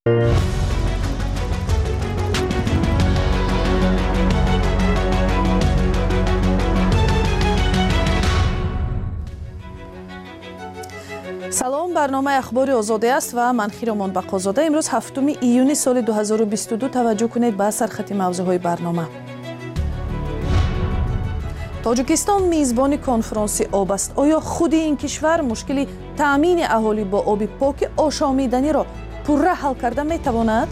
салом, барномаи ахбори озодӣ аст ва ман Хиромон Бақозода. имрӯз 7 июни соли 2022 таваҷҷӯҳ кунед ба сархати мавзӯъҳои барнома. тоҷикистон мизбони конфронси об аст. оё худи ин кишвар мушкили таъмини аҳолӣ бо оби поки ошомиданиро пурра ҳал карда метавонад?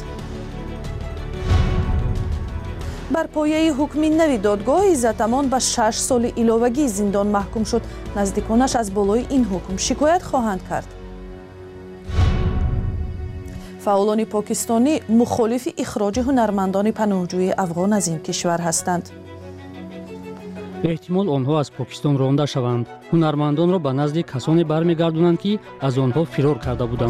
бар пояи ҳукми нави додгоҳ Иззатамон ба 6 соли иловагии зиндон маҳкум шуд. наздиконаш аз болои ин ҳукм шикоят хоҳанд кард. фаъолони покистонӣ мухолифи ихроҷи ҳунармандони паноҳҷӯи афғон аз ин кишвар ҳастанд. эҳтимол онҳо аз покистон ронда шаванд. ҳунармандонро ба назди касоне бармегардонанд ки аз онҳо фирор карда буданд.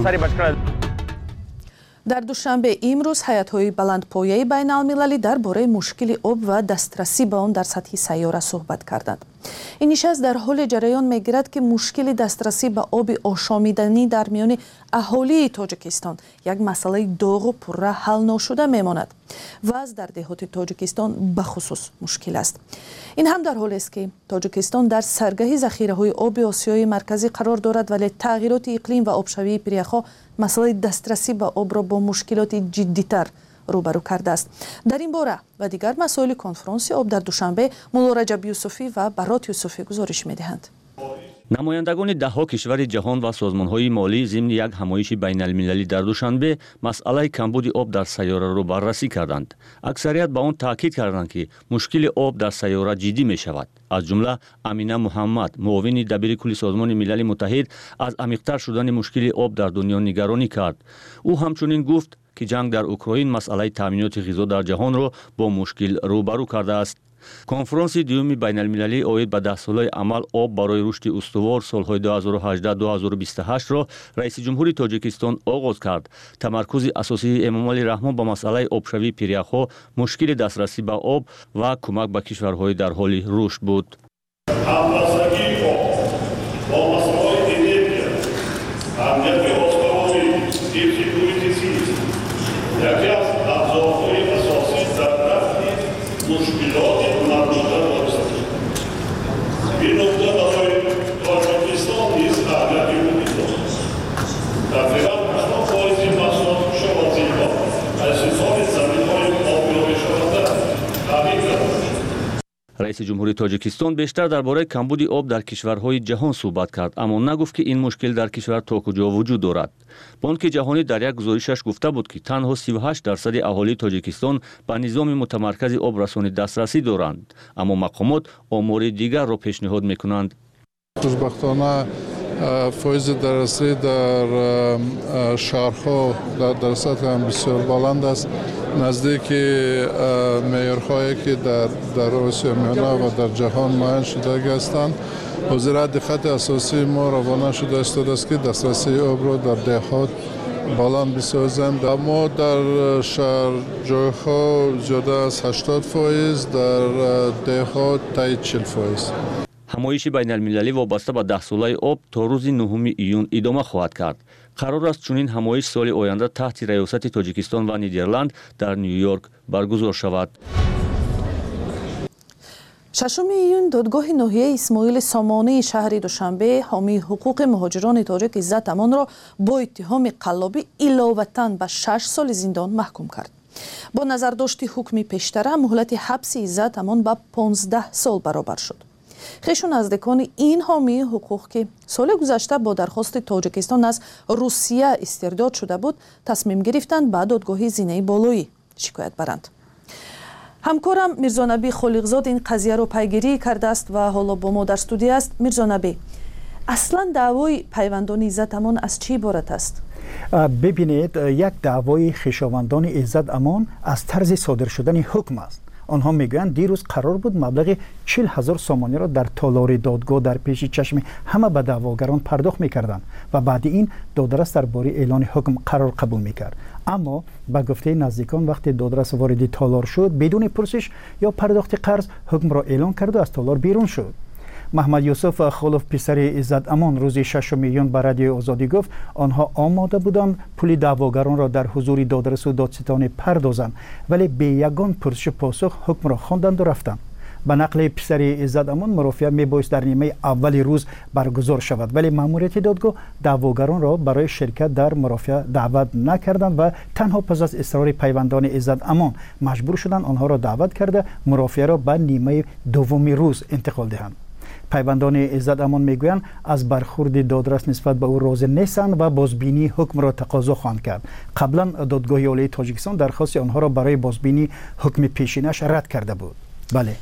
дар душанбе имрӯз ҳаятҳои баландпояи байналмилалӣ дар бораи мушкили об ва дастрасӣ ба он дар сатҳи сайёра суҳбат карданд. ин нишаст дар ҳоле ҷараён мегирад ки мушкили дастрасӣ ба оби ошомиданӣ дар миёни аҳолии Тоҷикистон як масъалаи доғу пурра ҳал ношуда мемонад. вазъ дар деҳоти Тоҷикистон бахусус мушкил аст. ин ҳам дар ҳолест ки Тоҷикистон дар саргаҳи захираҳои оби Осиёи марказӣ қарор дорад, вале тағйироти иқлим ва обшавии пиряхо масъалаи дастрасӣ ба обро бо мушкилоти ҷиддитар рӯбарӯ кардааст. дар ин бора ва дигар масоили конфронси об дар душанбе мулло Раҷаб Юсуфӣ ва Барот Юсуфӣ гузориш медиҳанд. намояндагони даҳҳо кишвари ҷаҳон ва созмонҳои молӣ зимни як ҳамоиши байналмилалӣ дар душанбе масъалаи камбуди об дар сайёраро баррасӣ карданд. аксарият ба он таъкид карданд ки мушкили об дар сайёра ҷиддӣ мешавад. аз ҷумла Амина Муҳаммад, муовини дабири кулли Созмони Милали Муттаҳид, аз амиқтар шудани мушкили об дар дунё нигаронӣ кард. ӯ ҳамчунин гуфт ки ҷанг дар Украин масъалаи таъминоти ғизо дар ҷаҳонро бо мушкил рӯбарӯ кардааст. конфронси дуюми байналмилалӣ оид ба 10 солаи амал об барои рушди устувор солҳои 2018-2028-ро раиси ҷумҳури Тоҷикистон оғоз кард. тамаркузи асосии Эмомалӣ Раҳмон ба масъалаи обшавии пиряхҳо, мушкили дастрасӣ ба об ва кӯмак ба кишварҳои дар ҳоли рушд буд. ҳамбастагии об бо масъалаи энергия, аҳамияти озкавори ҳифзи муҳити зист яке аз абзорҳои асосӣ дар рафъи мушкилоти ҳунармандон вобаста. ин нукта барои Тоҷикистон низ аҳамияти муҳим дорад. тақрибан 80% маҳсулоти кишоварзиҳо аз истифодаи заминҳои обёбешаванда таъмин карда мешаванд. раиси ҷумҳури Тоҷикистон бештар дар бораи камбуди об дар кишварҳои ҷаҳон суҳбат кард, аммо нагуфт ки ин мушкил дар кишвар то куҷо вуҷуд дорад. бонки ҷаҳонӣ дар як гузоришаш гуфта буд ки танҳо 38% аҳолии Тоҷикистон ба низоми мутамаркази обрасонӣ дастрасӣ доранд, аммо мақомот омори дигарро пешниҳод мекунанд. хушбахтона фоизи дарсӣ дар шаҳрҳо дар сатҳи бисёр баланд аст. наздики меъёрҳое ки дар Осиё миёна ва дар ҷаҳон муайян шуда ҳастанд. ҳозир диққати асосии мо равона шуда истодааст ки дастрасии обро дар деҳот баланд бисозем. аммо дар шаҳрҷойҳо зиёда аз 80%, дар деҳот таи 40%. ҳамоиши байналмилалӣ вобаста ба 10 солаи об то рӯзи 9 июн идома хоҳад кард. қарор аст чунин ҳамоиш соли оянда таҳти раёсати Тоҷикистон ва Нидерланд дар Нью-Йорк баргузор шавад. 6 июн додгоҳи ноҳияи Исмоили Сомонии шаҳри Душанбе ҳомии ҳуқуқи муҳоҷирони тоҷик Иззатамонро бо иттиҳоми қаллобӣ иловатан ба 6 соли зиндон маҳкум кард. бо назардошти ҳукми пештара муҳлати ҳабси Иззатамон ба 15 сол баробар шуд. хешу наздикони ин ҳомии ҳуқуқ ки соли гузашта бо дархости Тоҷикистон аз Русия истирдод шуда буд, тасмим гирифтанд ба додгоҳи зинаи болоӣ шикоят баранд. ҳамкорам Мирзонаби Холиқзод ин қазияро пайгирӣ кардааст ва ҳоло бо мо дар студия аст. Мирзонаби, аслан даъвои пайвандони Иззатамон аз чӣ иборат аст? бибинед, як даъвои хишовандони Иззатамон аз тарзи содир шудани ҳукм аст. онҳо мегӯянд дирӯз қарор буд маблағи 40,000 сомониро дар толори додгоҳ дар пеши чашми ҳама ба даъвогарон пардохт мекарданд ва баъди ин додрас дар бори эълони ҳукм қарор қабул мекард. аммо ба гуфтаи наздикон вақте додрас вориди толор шуд, бидуни пурсиш ё пардохти қарз ҳукмро эълон карду аз толор берун шуд. محمد یوسف خلوف پسر عزت امان روز 6 میلیون به رادیو آزادی گفت آنها آماده بودند پول دعواگران را در حضور دادرس و دادستان پردازند، ولی به یگان پرسش پاسخ حکم را خواندند و رفتند. به نقل پسر عزت امان، مرافعه میبایست در نیمه اول روز برگزار شود، ولی ماموریت دادگاه دعواگران را برای شرکت در مرافعه دعوت نکردند و تنها پس از اصرار پیوندان عزت امان مجبور شدند آنها را دعوت کرده مرافعه را به نیمه دوم روز انتقال دهند. پیوندان عزت امان میگویند از برخورد دادرس نسبت به او راضی نیستند و بازبینی حکم را تقاضا خواهند کرد. قبلا دادگاه عالی تاجیکستان درخواست آنها را برای بازبینی حکم پیشینش رد کرده بود. بله.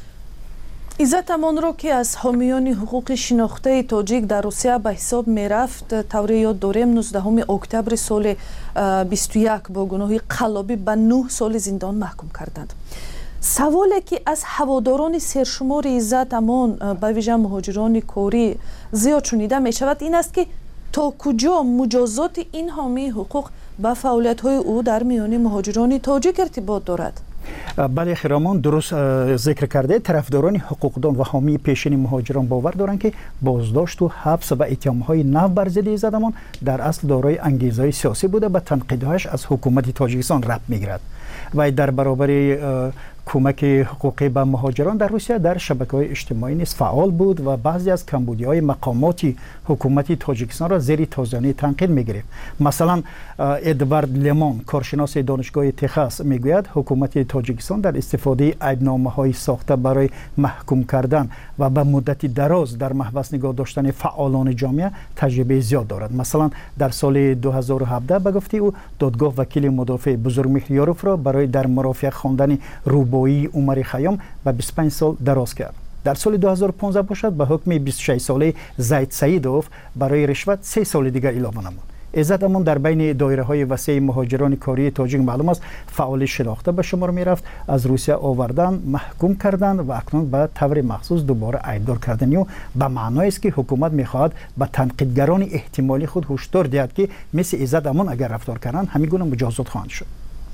عزت امان رو که از حامیان حقوق شناخته تاجیک در روسیه به حساب می رفت، طوری یاد داریم 19 اکتبر سال 21 با گناه قلابی به 9 سال زندان محکوم کردند. سوالی که از هواداران سرشمار عزت امان به ویژه مهاجران کاری زیاد شنیده می شود این است که تا کجا مجازات این حامی حقوق به فعالیت های او در میان مهاجران تاجیک ارتباط دارد؟ بله خیرامان درست ذکر کرده. طرفداران حقوقدان و حامی پیشین مهاجران باور دارند که بازداشت و حبس و اتهام‌های نو بر ضد عزت امان در اصل دارای انگیزه سیاسی بوده و تنقیدهایش از حکومت تاجیکستان ربط میگیرد و در برابر کمک حقوقی به مهاجران در روسیه در شبکه‌های اجتماعی نیز فعال بود و بعضی از کمبودی‌های مقامات حکومت تاجیکستان را زیر تازیانه تنقید می‌گرفت. مثلا ادوارد لمان کارشناس دانشگاه تگزاس میگوید حکومت تاجیکستان در استفاده عیبنامه‌های ساخته برای محکوم کردن و به مدت دراز در محبس نگاه داشتن فعالان جامعه تجربه زیاد دارد. مثلا در سال 2017 به گفته او دادگاه وکیل مدافع بزرگمهر یاروف را برای در مرافعه خواندن روبایی عمر خیام به 25 سال دراز کرد. در سال 2015 باشد به حکم 26 ساله زید سعیدوف برای رشوت 3 سال دیگر اعلام نمود. عزت امان در بین دایره های وسیع مهاجران کاری تاجیک معلوم است فعال شناخته به شمار می رفت، از روسیه آوردن، محکوم کردن و اکنون به طور مخصوص دوباره عیبدار کردن او به معنای است که حکومت می خواهد به تنقیدگران احتمالی خود هشدار دهد که مثل عزت امان اگر رفتار کردند همین گونه مجازات خواهند شد.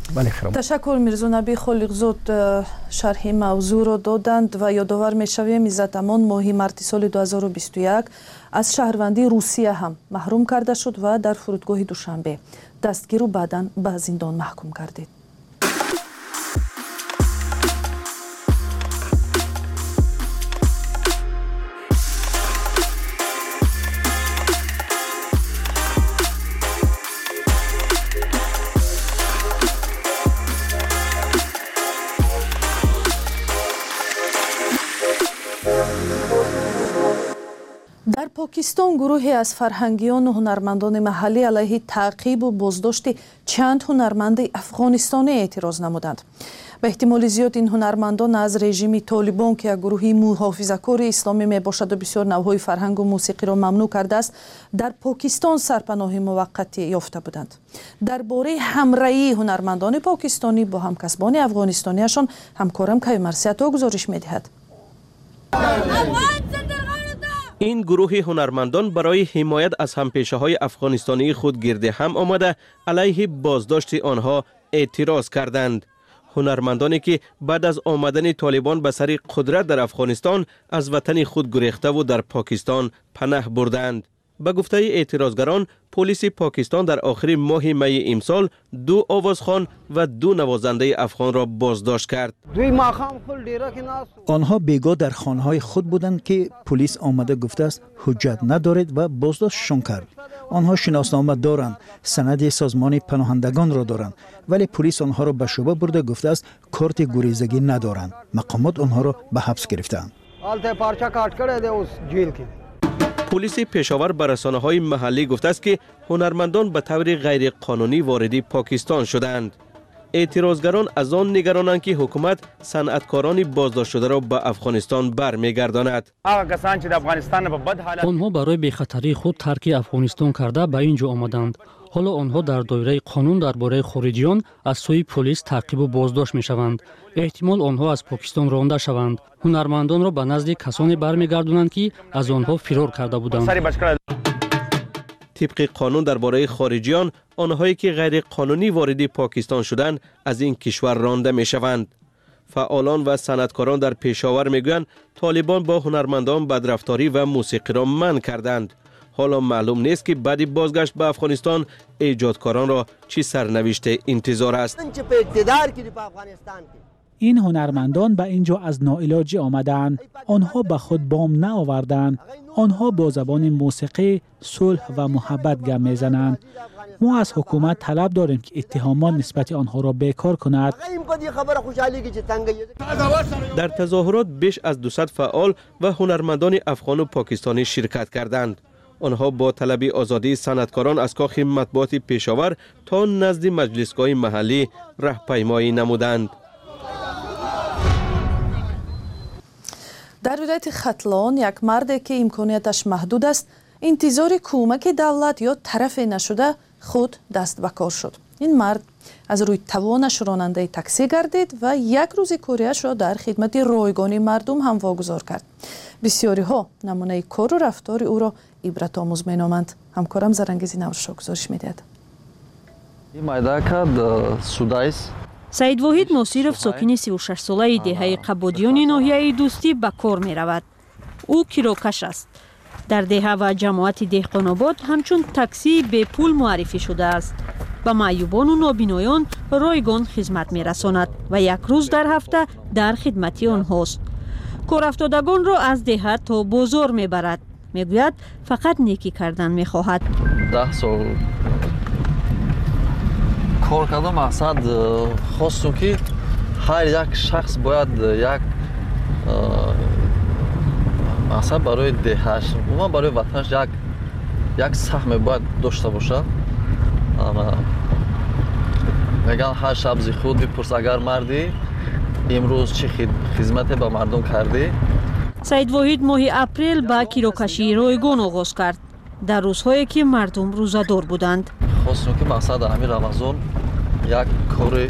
تشکر میرزا نبی خالقزاد شرح موضوع را دادند و یادآور میشویم عزت امان ماه مارس سال 2021 از شهروندی روسیه هم محروم کرده شد و در فرودگاه دوشنبه دستگیر و بعداً به زندان محکوم گردید. در پاکستان گروهی از فرهنگیان و هنرمندان محلی علیه تعقیب و بازداشت چند هنرمند افغانستانی اعتراض نمودند. به احتمال زیاد این هنرمندان از رژیم طالبان که گروهی محافظه‌کار اسلامی می باشد و بسیار نوع‌های فرهنگ و موسیقی را ممنوع کرده است در پاکستان سرپناه موقتی یافته بودند. درباره همراهی هنرمندان پاکستانی با همکسبان افغانستانیشان همکارم کیومرثی‌عطا گزارش می‌دهد. این گروه هنرمندان برای حمایت از همپیشه‌های افغانستانی خود گرد هم آمده علیه بازداشت آنها اعتراض کردند. هنرمندانی که بعد از آمدن طالبان به سر قدرت در افغانستان از وطن خود گریخته و در پاکستان پناه بردند. به گفته اعتراضگران، پلیس پاکستان در آخر ماه می امسال 2 آوازخوان و 2 نوازنده افغان را بازداشت کرد. آنها بیگاه در خانه‌های خود بودند که پلیس آمده گفته است حجت ندارد و بازداشتشان کرد. آنها شناسنامه دارند، سند سازمان پناهندگان را دارند، ولی پلیس آنها را به شعبه برده گفته است کارت گریزگی ندارند. مقامات آنها را به حبس گرفتند. پلیس پشاور به رسانه‌های محلی گفته است که هنرمندان به طور غیر قانونی وارد پاکستان شدند. اعتراضگران از آن نگرانند که حکومت صنعتکاران بازداشت شده را به افغانستان برمیگرداند. آنها برای بی‌خطری خود ترک افغانستان کرده به اینجا آمدند. حالا آنها در دایره قانون درباره خارجیان از سوی پلیس تعقیب و بازداشت می شوند. احتمال آنها از پاکستان رانده شوند. هنرمندان را به نزد کسانی برمیگردانند که از آنها فرار کرده بودند. طبق قانون درباره خارجیان، آنهایی که غیر قانونی وارد پاکستان شدند از این کشور رانده می شوند. فعالان و صنعتکاران در پشاور میگویند طالبان با هنرمندان بدرفتاری و موسیقی را منع کردند. حالا معلوم نیست که بعد بازگشت به افغانستان ایجادکاران را چی سرنوشت انتظار است. این هنرمندان به اینجا از ناعلاجی آمدند. آنها به خود بام نآوردند. آنها با زبان موسیقی صلح و محبت گپ میزنند. ما از حکومت طلب داریم که اتهامات نسبت آنها را بیکار کند. در تظاهرات بیش از 200 فعال و هنرمندان افغان و پاکستانی شرکت کردند. آنها با طلب آزادی صنعتکاران از کاخ مطبوعات پشاور تا نزد مجلسگاه محلی راهپیمایی نمودند. در ولایت ختلان یک مرد که امکانیتش محدود است انتظار کمک دولت یا طرف نشده خود دست به کار شد. این مرد از روی توانش راننده تاکسی گردید و یک روز کاریش را در خدمت رایگان مردم هم واگذار کرد. بسیاری ها نمونه کار و رفتار او را عبرت آموز مینامند. همکارم زرنگیزی نورشا گزارش میدهد. این майдака судайс. سعید واحد ناصیرов ساکن 36 ساله دهه قبادیان ناحیه دوستی به کار می رود. او کیروکش است. در دهه و جماعت دهقان‌آباد همچون تاکسی به پول معرفی شده است. به معیوبان و نابینایان رایگان خدمت می رساند و یک روز در هفته در خدمتی آنهاست. کار افتادگان را از دهه تا بازار می برد. می گوید فقط نیکی کردن می خواهد. 10 سال کار کردن مقصد خواستم که هر یک شخص باید یک مقصد برای دهش و برای وطنش یک سهم باید داشته باشه. میگن هر شب خود بپرس اگر مردی امروز چه خدمت به مردم کردی. سعید واحد ماه اپریل با کیروکشی رایگان آغاز کرد. در روزهایی که مردم روزه‌دار بودند. خواستم که مقصد همین رمضان یک کار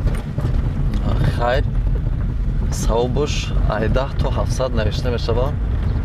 خیر ثوابش 10 تا 700 نوشته میشود.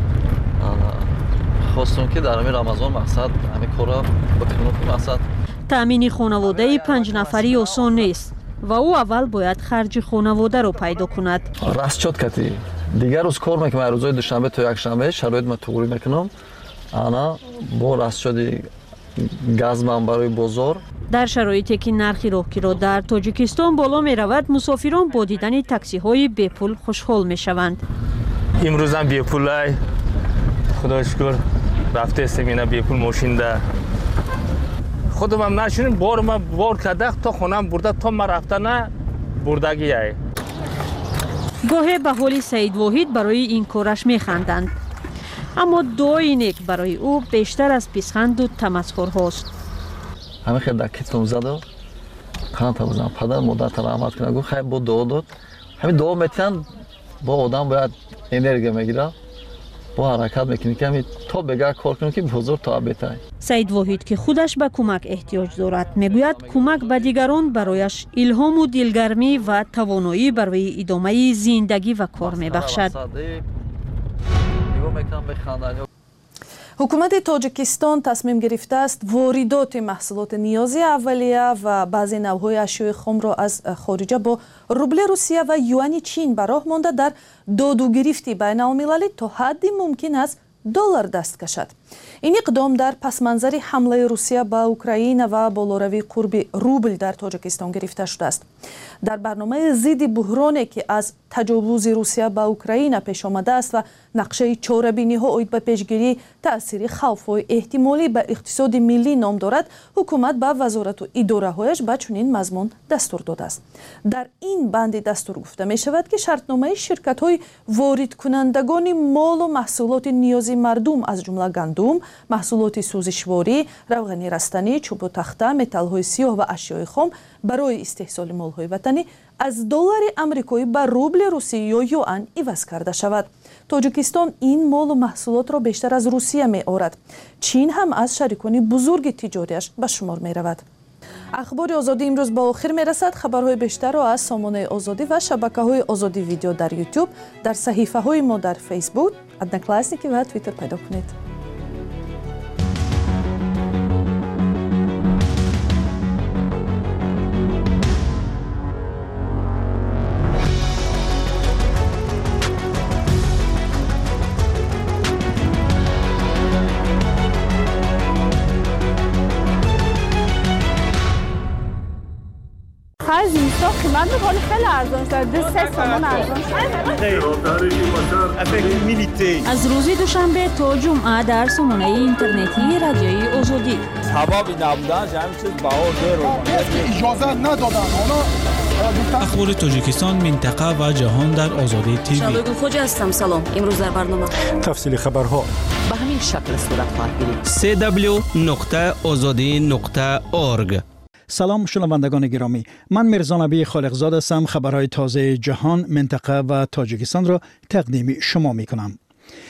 خواستم که در همین رمضان مقصد همین کارا بکنم که مقصد تامین خانواده 5 نفری آسان نیست و او اول باید خرج خانواده رو پیدا کند. راست شد کتی دیگر روز کار میکنم. روزهای دوشنبه تا یک شنبه شرایط ما توغری میکنم. انا با راست شدی گاز من برای بازار. در شرایطی که نرخ راهگیرا در تاجیکستان بالا می رود مسافران با دیدن تاکسی های بی پول خوشحال می شوند. امروز هم بی پول ای خدا شکر رفته استمینه بی پول ماشین ده خودم هم نشونیم بار کدخ تا خونم برده تا ما رفته نه بردگی ای. گاهی به حال سعید واحد برای این کارش می خندند. اما دعای نیک برای او بیشتر از پیشخند و تمسخر هاست. همه خیلی در کتفم زد و خانه تا بزنم پدر مادرت رحمت کنه گفت خیلی با دعا داد. همین دعا میتین با آدم باید انرژی میگیره با حرکت میکنی که همین تا بگر کار کنی که بزرگ تا بهتر. سعید واحد که خودش به کمک احتیاج دارد میگوید کمک به دیگران برایش الهام و دلگرمی و توانایی برای ادامه زندگی و کار میبخشد. حکومت تاجیکستان تصمیم گرفته است واردات محصولات نیازی اولیه و بعضی نوع‌های اشیاء خام را از خارجه با روبل روسیه و یوان چین به راه مانده در داد و گرفت بین‌المللی تا حدی ممکن است دلار دست کشد. این اقدام در پس منظر حمله روسیه به اوکراین و بالاروی قرب روبل در تاجیکستان گرفته شده است. در برنامه ضد بحرانی که از تجاوز روسیه به اوکراین پیش آمده است و نقشه چاره‌بینی ها اوید به پیشگیری تأثیر خوف و احتمالی به اقتصاد ملی نام دارد، حکومت به وزارت و اداره هایش به چنین مضمون دستور داده است. در این بند دستور گفته می شود که شرطنامه شرکت های وارد کنندگان مال و محصولات نیازی مردم از جمله گندم، محصولات سوزشواری، روغن رستنی، چوب و تخته، متال های سیاه و اشیاء خام برای استحصال مال های وطنی از دلار آمریکایی به روبل روسی یا یوان عوض کرده شود. تاجیکستان این مال و محصولات را بیشتر از روسیه می آورد. چین هم از شریکان بزرگ تجاریش به شمار می رود. اخبار آزادی امروز با آخر می رسد. خبرهای بیشتر را از سامانه آزادی و شبکه های آزادی ویدیو در یوتیوب، در صحیفه های ما در فیسبوک، ادنکلاسنیکی و توییتر پیدا کنید. آخر زمستان قیمت میکنه خیلی ارزان شده 3 سومون ارزان شده. از روز دوشنبه تا جمعه در سامانه اینترنتی رادیوی آزادی. سببی نبودن همین چیز بهار اجازه ندادن. اخبار تاجیکستان، منطقه و جهان در آزادی تیوی. شالوگو خوجا هستم. سلام. امروز در برنامه تفصیل خبرها به همین شکل صورت خواهد گرفت. www.azadi.org. سلام شنوندگان گرامی، من میرزا نبی خالقزاد هستم. خبرهای تازه جهان، منطقه و تاجیکستان را تقدیم شما می کنم.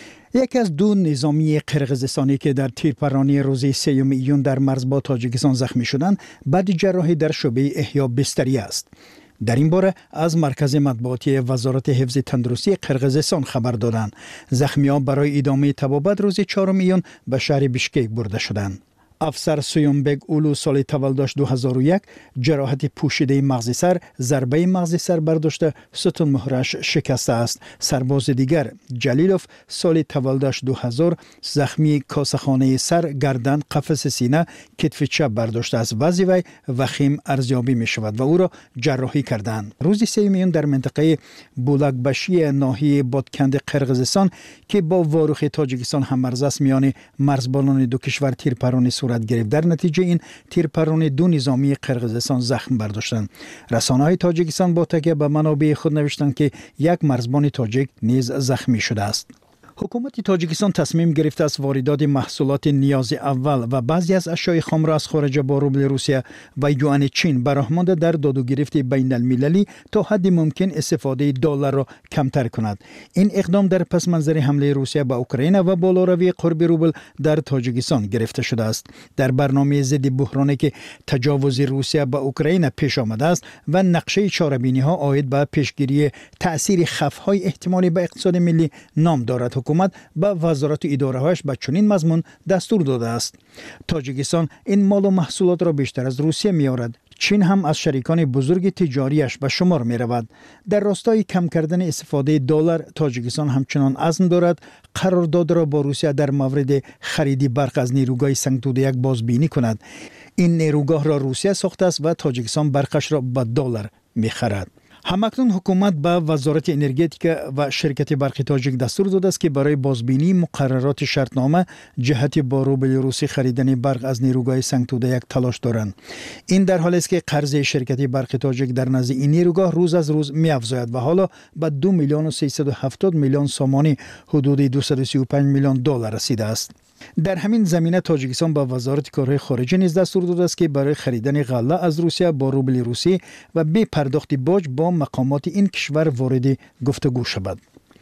یکی از 2 نظامی قرقیزستانی که در تیرپرانی روز 3 ایون در مرز با تاجیکستان زخمی شدند، بعد جراحی در شعبه احیا بستری است. در این باره از مرکز مطبوعاتی وزارت حفظ تندرستی قرقیزستان خبر دادند. زخمیان برای ادامه طبابت روز 4 ایون به شهر بیشکک برده شدند. افسر سویونبگ اولو سال تولدش 2001 جراحت پوشیده مغز سر، ضربه مغز سر برداشته ستون مهرش شکسته است. سرباز دیگر جلیلوف سال تولدش 2000 زخمی کاسه‌خانه سر، گردن، قفس سینه، کتف چپ برداشته است. وضع وی وخیم ارزیابی می شود و او را جراحی کردند. روز 3 میون در منطقه بولکبشی ناحیه بادکند قرقیزستان که با واروخ تاجیکستان هم مرز است، میان مرزبانان دو کشور تیرپرانی صورت گرفت. در نتیجه این تیرپرانی 2 نظامی قرقیزستان زخم برداشتند. رسانه‌های تاجیکستان با تکیه به منابع خود نوشتند که یک مرزبان تاجیک نیز زخمی شده است. حکومت تاجیکستان تصمیم گرفته است واردات محصولات نیاز اول و بعضی از اشیاء خام را از خارج با روبل روسیه و یوان چین برآمده در داد و گرفت بین المللی تا حد ممکن استفاده دلار را کمتر کند. این اقدام در پس منظر حمله روسیه به اوکراین و بالاروی قرب روبل در تاجیکستان گرفته شده است. در برنامه ضد بحرانی که تجاوز روسیه به اوکراین پیش آمده است و نقشه چاره‌بینی ها عاید به پیشگیری تأثیر خف‌های احتمالی به اقتصاد ملی نام دارد. حکومت به وزارت و اداره‌هاش به چنین مضمون دستور داده است. تاجیکستان این مال و محصولات را بیشتر از روسیه می‌آورد. چین هم از شریکان بزرگ تجاریش به شمار می رود. در راستای کم کردن استفاده دلار، تاجیکستان همچنان عزم دارد قرارداد را با روسیه در مورد خرید برق از نیروگاه سنگتوده 1 بازبینی کند. این نیروگاه را روسیه ساخته است و تاجیکستان برقش را با دلار می خرد. همکنون حکومت به وزارت انرژتیک و شرکت برق تاجیک دستور داده است که برای بازبینی مقررات شرطنامه جهت با روبل روسی خریدن برق از نیروگاه سنگتوده 1 تلاش دارند. این در حالی است که قرض شرکت برق تاجیک در نزد این نیروگاه روز از روز می‌افزاید و حالا به 2 میلیون و 370 میلیون سومانی، حدود 235 میلیون دلار رسیده است. در همین زمینه تاجیکستان با وزارت کارهای خارجه نیز دستور داده است که برای خریدن غله از روسیه با روبل روسی و بی پرداخت باج با مقامات این کشور وارد گفتگو شود.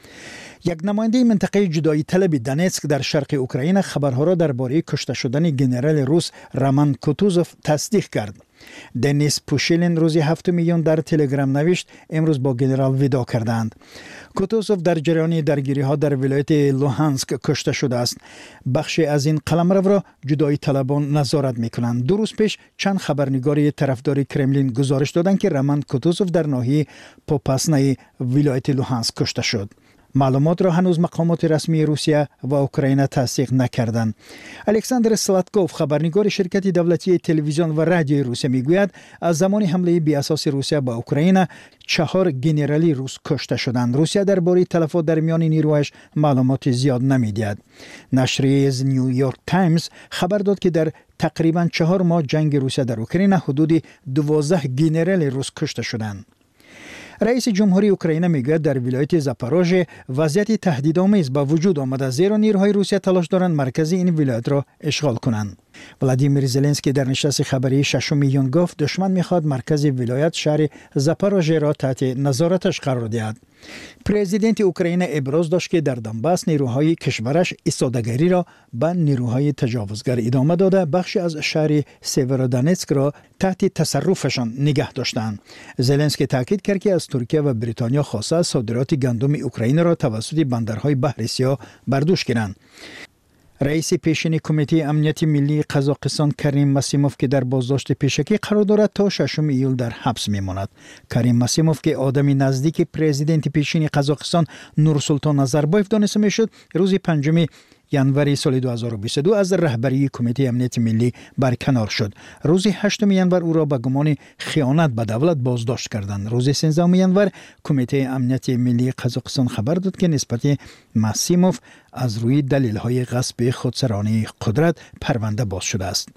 یک نماینده منطقه جدایی طلب دونتسک در شرق اوکراین خبرها را درباره کشته شدن ژنرال روس رمان کوتوزوف تصدیق کرد. دنیس پوشیلین روز 7 میلیون در تلگرام نوشت امروز با ژنرال ودا کردند. کوتوزوف در جریان درگیری‌ها در ولایت لوهانسک کشته شده است. بخشی از این قلمرو را جدایی طلبان نظارت می‌کنند. 2 روز پیش چند خبرنگار طرفدار کرملین گزارش دادند که رمان کوتوزوف در ناحیه پوپاسنای ولایت لوهانسک کشته شد. معلومات را هنوز مقامات رسمی روسیه و اوکراین تصدیق نکردند. الکساندر سلاتکوف خبرنگار شرکت دولتی تلویزیون و رادیوی روسیه میگوید از زمان حمله بی اساس روسیه به اوکراین 4 ژنرالی روس کشته شدند. روسیه درباره تلفات در میان نیروهاش معلومات زیاد نمیدهد. نشریه نیویورک تایمز خبر داد که در تقریباً 4 ماه جنگ روسیه در اوکراین حدود 12 ژنرال روس کشته شدند. رئیس جمهوری اوکراین میگوید در ولایت زاپاروژه وضعیت تهدیدآمیز به وجود آمده، زیرا نیروهای روسیه تلاش دارند مرکز این ولایت را اشغال کنند. ولادیمیر زلنسکی در نشست خبری 6 میلیون گفت دشمن میخواد مرکز ولایت شهر زاپاروژه را تحت نظارتش قرار دهد. پرزیدنت اوکراین ابراز داشت که در دنباس نیروهای کشورش ایستادگی را به نیروهای تجاوزگر ادامه داده بخشی از شهر سیورودونتسک را تحت تصرفشان نگه داشتند. زلنسکی تاکید کرد که از ترکیه و بریتانیا خواسته صادرات گندم اوکراین را توسط بندرهای بحر سیاه برداشت کنند. رئیس پیشین کمیته امنیت ملی قزاقستان کریم مسیموف که در بازداشت پیشکی قرار دارد تا 6 ایول در حبس میماند. کریم مسیموف که آدمی نزدیک پرزیدنت پیشین قزاقستان نورسلطان نظربایف دانسته میشد، روز 5 ینور سال 2022 از رهبری کمیته امنیت ملی برکنار شد. روز 8 ینور او را به گمان خیانت به دولت بازداشت کردند. روز 13 ینور کمیته امنیت ملی قزاقستان خبر داد که نسبت ماسیموف از روی دلیل‌های غصب خودسرانه قدرت پرونده باز شده است.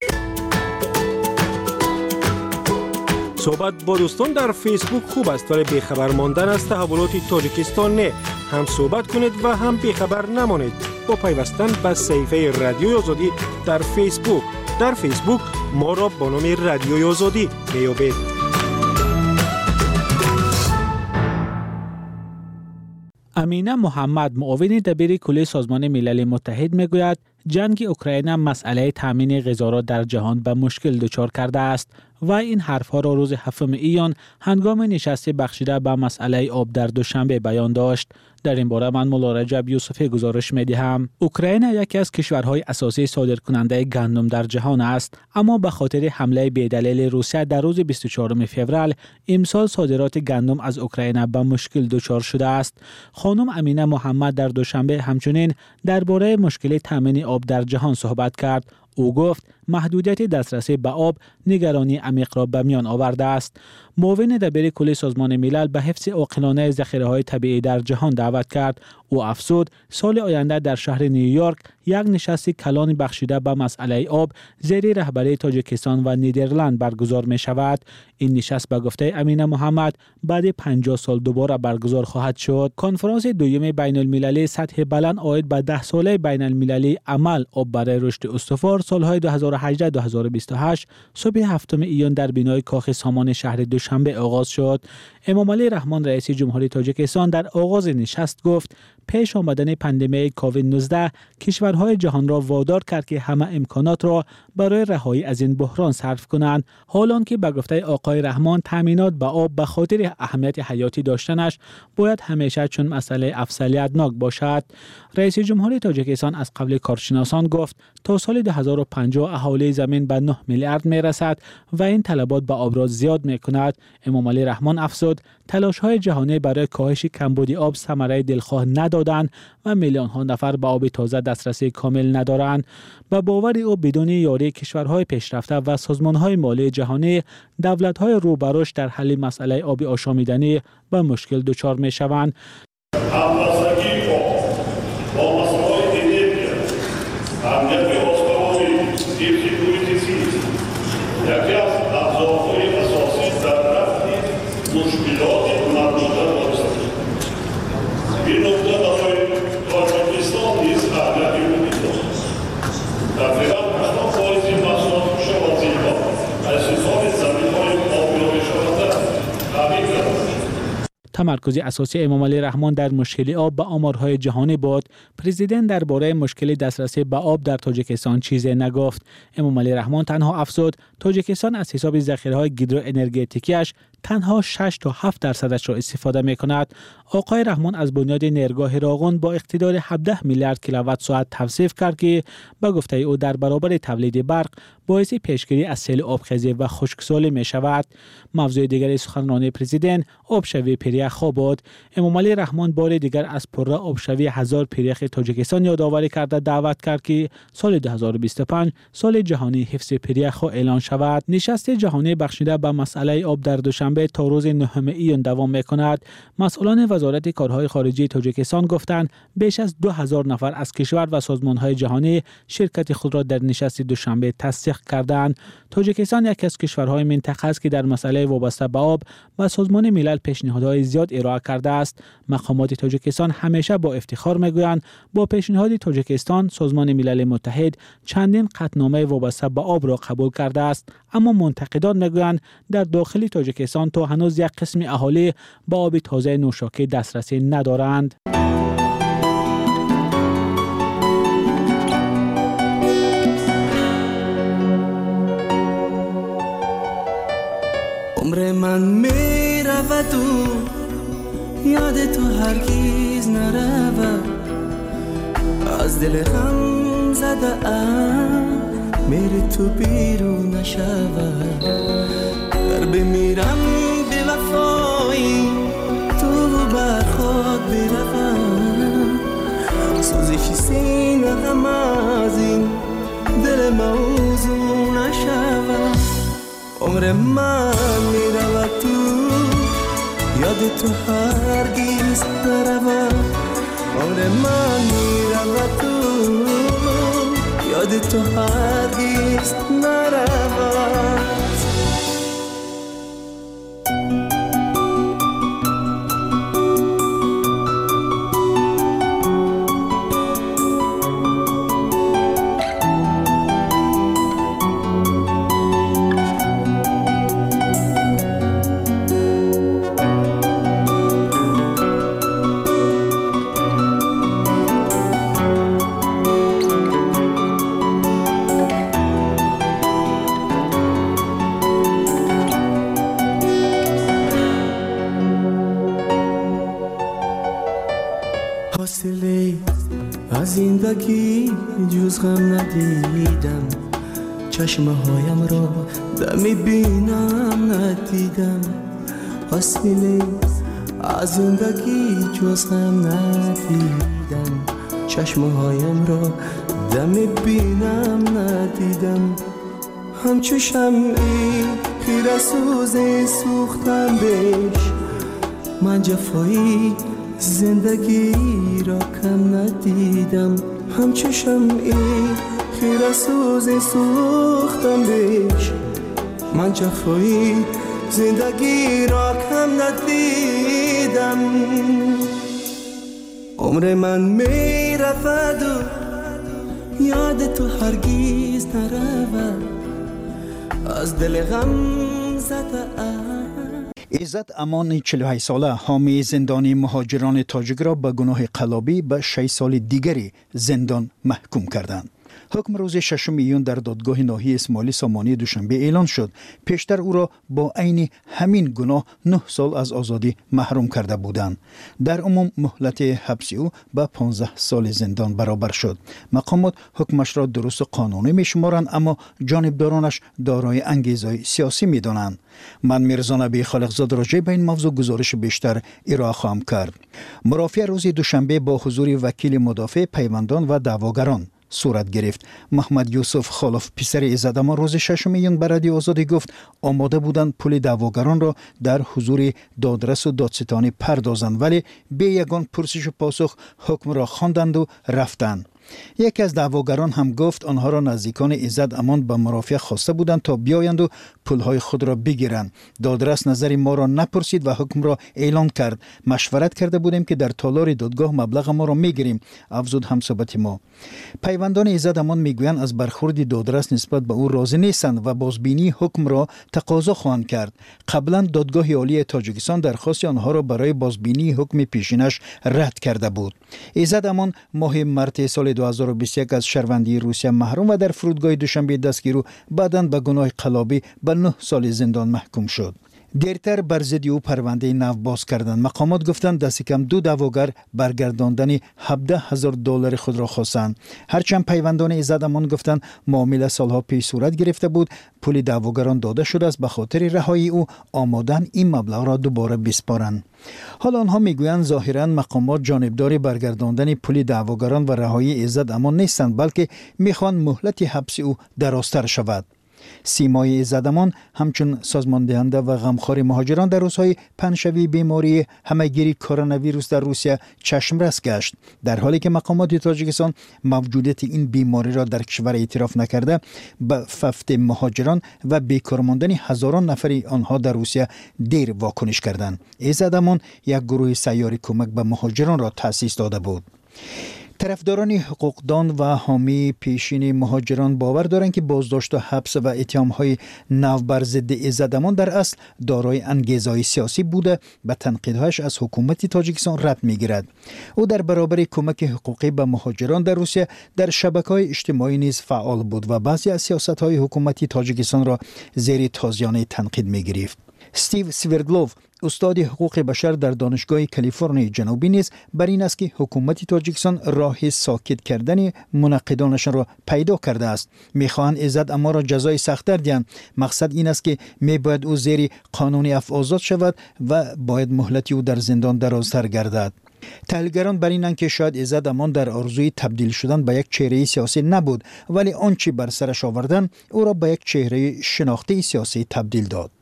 صحبت با دوستان در فیسبوک خوب است ولی بیخبر ماندن از تحولات تاجیکستان نه. هم صحبت کنید و هم بیخبر نمانید با پیوستن به صفحه رادیوی آزادی در فیسبوک. در فیسبوک ما را با نام رادیوی آزادی میابید. امینه محمد معاون دبیر کل سازمان ملل متحد میگوید جنگ اوکراین مسئله تامین غذا را در جهان به مشکل دچار کرده است و این حرفها را روز 7 ایان هنگام نشست بخشیده به مسئله آب در دوشنبه بیان داشت. در این باره من مولا رجب یوسفی گزارش می‌دهم. اوکراین یکی از کشورهای اساسی صادرکننده گندم در جهان است، اما به خاطر حمله بی‌دلیل روسیه در روز 24 فوریه امسال صادرات گندم از اوکراین به مشکل دچار شده است. خانم امینه محمد در دوشنبه همچنین درباره مشکل تامین آب در جهان صحبت کرد. او گفت محدودیت دسترسی به آب نگرانی عمیق را به میان آورده است. معاون دبیر کل سازمان ملل به حفظ عاقلانه ذخیره‌های طبیعی در جهان دعوت کرد. او افزود سال آینده در شهر نیویورک یک نشست کلان بخشیده به مسئله آب زیر رهبری تاجیکستان و نیدرلند برگزار می شود. این نشست به گفته امینه محمد بعد 50 سال دوباره برگزار خواهد شد. کنفرانس دوم بین المللی سطح بلند عاید به 10 ساله بین المللی عمل آب برای رشد استوار سالهای 2018-2028 صبح 7 ایان در بینای کاخ سامان شهر دوشنبه آغاز شد. امام علی رحمان رئیس جمهوری تاجیکستان در آغاز نشست گفت پیش آمدن پاندمی کووید 19 کشورهای جهان را وادار کرد که همه امکانات را برای رهایی از این بحران صرف کنند، حالان که به گفته آقای رحمان تامینات به آب به خاطر اهمیت حیاتی داشتنش باید همیشه چون مسئله افضلیت‌ناک باشد. رئیس جمهوری تاجیکستان از قبل کارشناسان گفت تا سال 2050 اهالی زمین به 9 میلیارد میرسد و این طلبات به آب را زیاد میکند. امام علی رحمان افزود تلاش‌های جهانی برای کاهش کمبود آب ثمره دلخواه ندادند و میلیون‌ها نفر به آب تازه دسترسی کامل ندارند. با باور او بدون یاری کشورهای پیشرفته و سازمان‌های مالی جهانی دولت‌های روبروش در حل مسئله آب آشامیدنی به مشکل دچار می‌شوند. تمرکز اساسی امام علی رحمان در مشکل آب به آمارهای جهانی بود. پرزیدنت درباره مشکل دسترسی به آب در تاجیکستان چیزی نگفت. امام علی رحمان تنها افزود تاجیکستان از حساب ذخیره‌های گیدرو انرژتیکیش تنها 6 تا 7% را استفاده می‌کند. آقای رحمان از بنیاد نیرگاه راغون با اقتدار 17 میلیارد کیلووات ساعت توصیف کرد که به گفته او در برابر تولید برق باعث پیشگیری از سیل آبخیزی و خشکسالی می‌شود. موضوع دیگر سخنرانی پرزیدنت آبشوی پیریخ بود. امام علی رحمان بار دیگر از پره آبشوی 1000 پیریخ تاجیکستان یادآوری کرده دعوت کرد که سال 2025 سال جهانی حفظ پیریخ اعلان شود. نشست جهانی بخشیده به مسئله آب در دوشنبه تا روز 9 ایان دوام می‌کند. مسئولان وزارت کارهای خارجی تاجیکستان گفتند بیش از 2000 نفر از کشور و سازمان‌های جهانی شرکت خود را در نشست دوشنبه تصدیق کردند. تاجیکستان یکی از کشورهای منطقه است که در مسئله وابسته به آب و سازمان ملل پیشنهادهای زیاد ارائه کرده است. مقامات تاجیکستان همیشه با افتخار میگویند با پیشنهاد تاجیکستان سازمان ملل متحد چندین قطعنامه وابسته به آب را قبول کرده است، اما منتقدان میگویند در داخل تاجیکستان تا هنوز یک قسم اهالی به آب تازه نوشاکی دسترسی ندارند. عمر من میرود و یاد تو هرگز نرود، از دل غم زده ام میری تو بیرون نشود، در بمیرم به وفایی تو بر خود بروم، سوزش سینه غم از این دل موضوع نشود عمر من میرود تو یاد تو هرگز نرود عمر من میرود تو یاد تو هرگز نرود از زندگی جز غم ندیدم چشمه هایم را دمی بینم ندیدم حاصله از زندگی جز غم ندیدم چشمه هایم را دمی بینم ندیدم همچو شمعی خیره سوز سوختم بهش من جفایی زندگی را کم ندیدم همچو شمعی خیره سوز سوختم بهش من جفایی زندگی را کم ندیدم عمر من می رفت و یاد تو هرگز نرود از دل غم زده عزت امان 48 ساله حامی زندانی مهاجران تاجیک را به گناه قلابی به 6 سال دیگری زندان محکوم کردند. حکم روز 6 میلیون در دادگاه ناحیه اسماعیلی سامانی دوشنبه اعلان شد. پیشتر او را با عین همین گناه 9 سال از آزادی محروم کرده بودند. در عموم مهلت حبس او به 15 سال زندان برابر شد. مقامات حکمش را درست و قانونی می‌شمارند اما جانبدارانش دارای انگیزه سیاسی می‌دانند. من میرزا نبی خالقزاد راجع به این موضوع گزارش بیشتر ارائه خواهم کرد. مرافعه روز دوشنبه با حضور وکیل مدافع پیوندان و دعواگران صورت گرفت. محمد یوسف خالف پسر عزت امان روز 6 میلیون به رادیو آزادی گفت آماده بودند پول دعواگران را در حضور دادرس و دادستانی پردازند ولی به یگان پرسش و پاسخ حکم را خواندند و رفتند. یکی از دعواگران هم گفت آنها را نزدیکان عزت امان به مرافعه خواسته بودند تا بیایند و پولهای خود را بگیرند. دادرس نظر ما را نپرسید و حکم را اعلان کرد. مشورت کرده بودیم که در تالار دادگاه مبلغ ما را میگیریم، افزود همصحبت ما. پیوندان عزت امان میگویند از برخورد دادرس نسبت به او راضی نیستند و بازبینی حکم را تقاضا خواهند کرد. قبلا دادگاه عالی تاجیکستان درخواست آنها را برای بازبینی حکم پیشینش رد کرده بود. عزت امان ماه مارس سال 2021 از شهروندی روسیه محروم و در فرودگاه دوشنبه دستگیر و بعداً به گناه قلابی به 9 سال زندان محکوم شد. دیرتر بر ضد او پرونده نو باز کردند. مقامات گفتند دست کم 2 دعواگر برگرداندن $17,000 خود را خواستند. هرچند پیوندان عزت امان گفتند معامله سالها پیش صورت گرفته بود، پول دعواگران داده شده است، به خاطر رهایی او آمادن این مبلغ را دوباره بسپارند. حالا آنها میگویند ظاهرا مقامات جانبدار برگرداندن پول دعواگران و رهایی عزت امان نیستند، بلکه میخوان مهلت حبس او درازتر شود. سیمای عزت امان همچون سازمان دهنده و غمخوار مهاجران در روزهای پنجشنبه بیماری همهگیری کرونا ویروس در روسیه چشمرس گشت. در حالی که مقامات تاجیکستان موجودیت این بیماری را در کشور اعتراف نکرده، به ففت مهاجران و بیکار ماندن هزاران نفر آنها در روسیه دیر واکنش کردند. عزت امان یک گروه سیاری کمک به مهاجران را تأسیس داده بود. طرفداران حقوقدان و حامی پیشین مهاجران باور دارند که بازداشت و حبس و اتهام‌های نو بر ضد عزت امان در اصل دارای انگیزه‌های سیاسی بوده و تنقیدهایش از حکومت تاجیکستان رد می‌گیرد. او در برابر کمک حقوقی به مهاجران در روسیه در شبکه‌های اجتماعی نیز فعال بود و بعضی از سیاست‌های حکومتی تاجیکستان را زیر تازیانه تنقید می‌گرفت. استیو سویردلوف استاد حقوق بشر در دانشگاه کالیفرنیا جنوبی نیز بر این است که حکومت تاجیکستان راه ساکت کردن منقدانش را پیدا کرده است. میخواهند عزت امان را جزای سخت‌تر دهند. مقصد این است که میباید او زیر قانون عفو آزاد شود و باید مهلت او در زندان درازتر گردد. تحلیلگران بر اینند که شاید عزت امان در آرزوی تبدیل شدن به یک چهره سیاسی نبود، ولی آنچه بر سرش آوردن او را به یک چهره شناخته سیاسی تبدیل داد.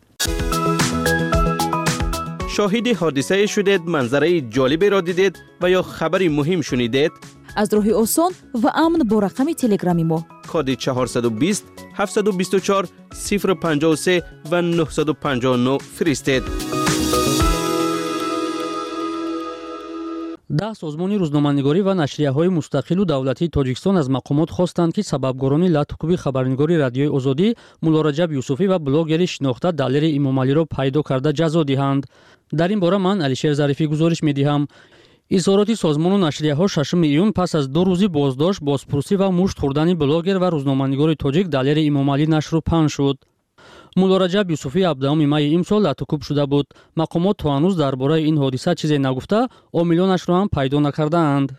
شاهد حادثه شدید، منظره جالبی را دیدید و یا خبری مهم شنیدید؟ از راه آسان و امن با رقم تلگرامی ما کد 420 724 053 و 959 فرستید. 10 سازمانی روزنامه‌نگاری و نشریه‌های مستقل و دولتی تاجیکستان از مقامات خواستند که سببگاران لطف‌کوبی خبرنگاری رادیوی آزادی مولا رجب یوسفی و بلاگری شناخته دلیر امامعلی را پیدا کرده جزا دهند. در این باره من علیشیر ظریفی گزارش می‌دهم. اظهارات سازمان و نشریه‌ها 6 ایون پس از 2 روزی بازداشت، بازپرسی و مشت خوردن بلاگر و روزنامه‌نگار تاجیک دلیر امامعلی نشر و پخش شد. مولا رجب یوسفی 17 می امسال لطف‌کوب شده بود. مقامات تا هنوز درباره این حادثه چیزی نگفته، عاملانش را هم پیدا نکردند.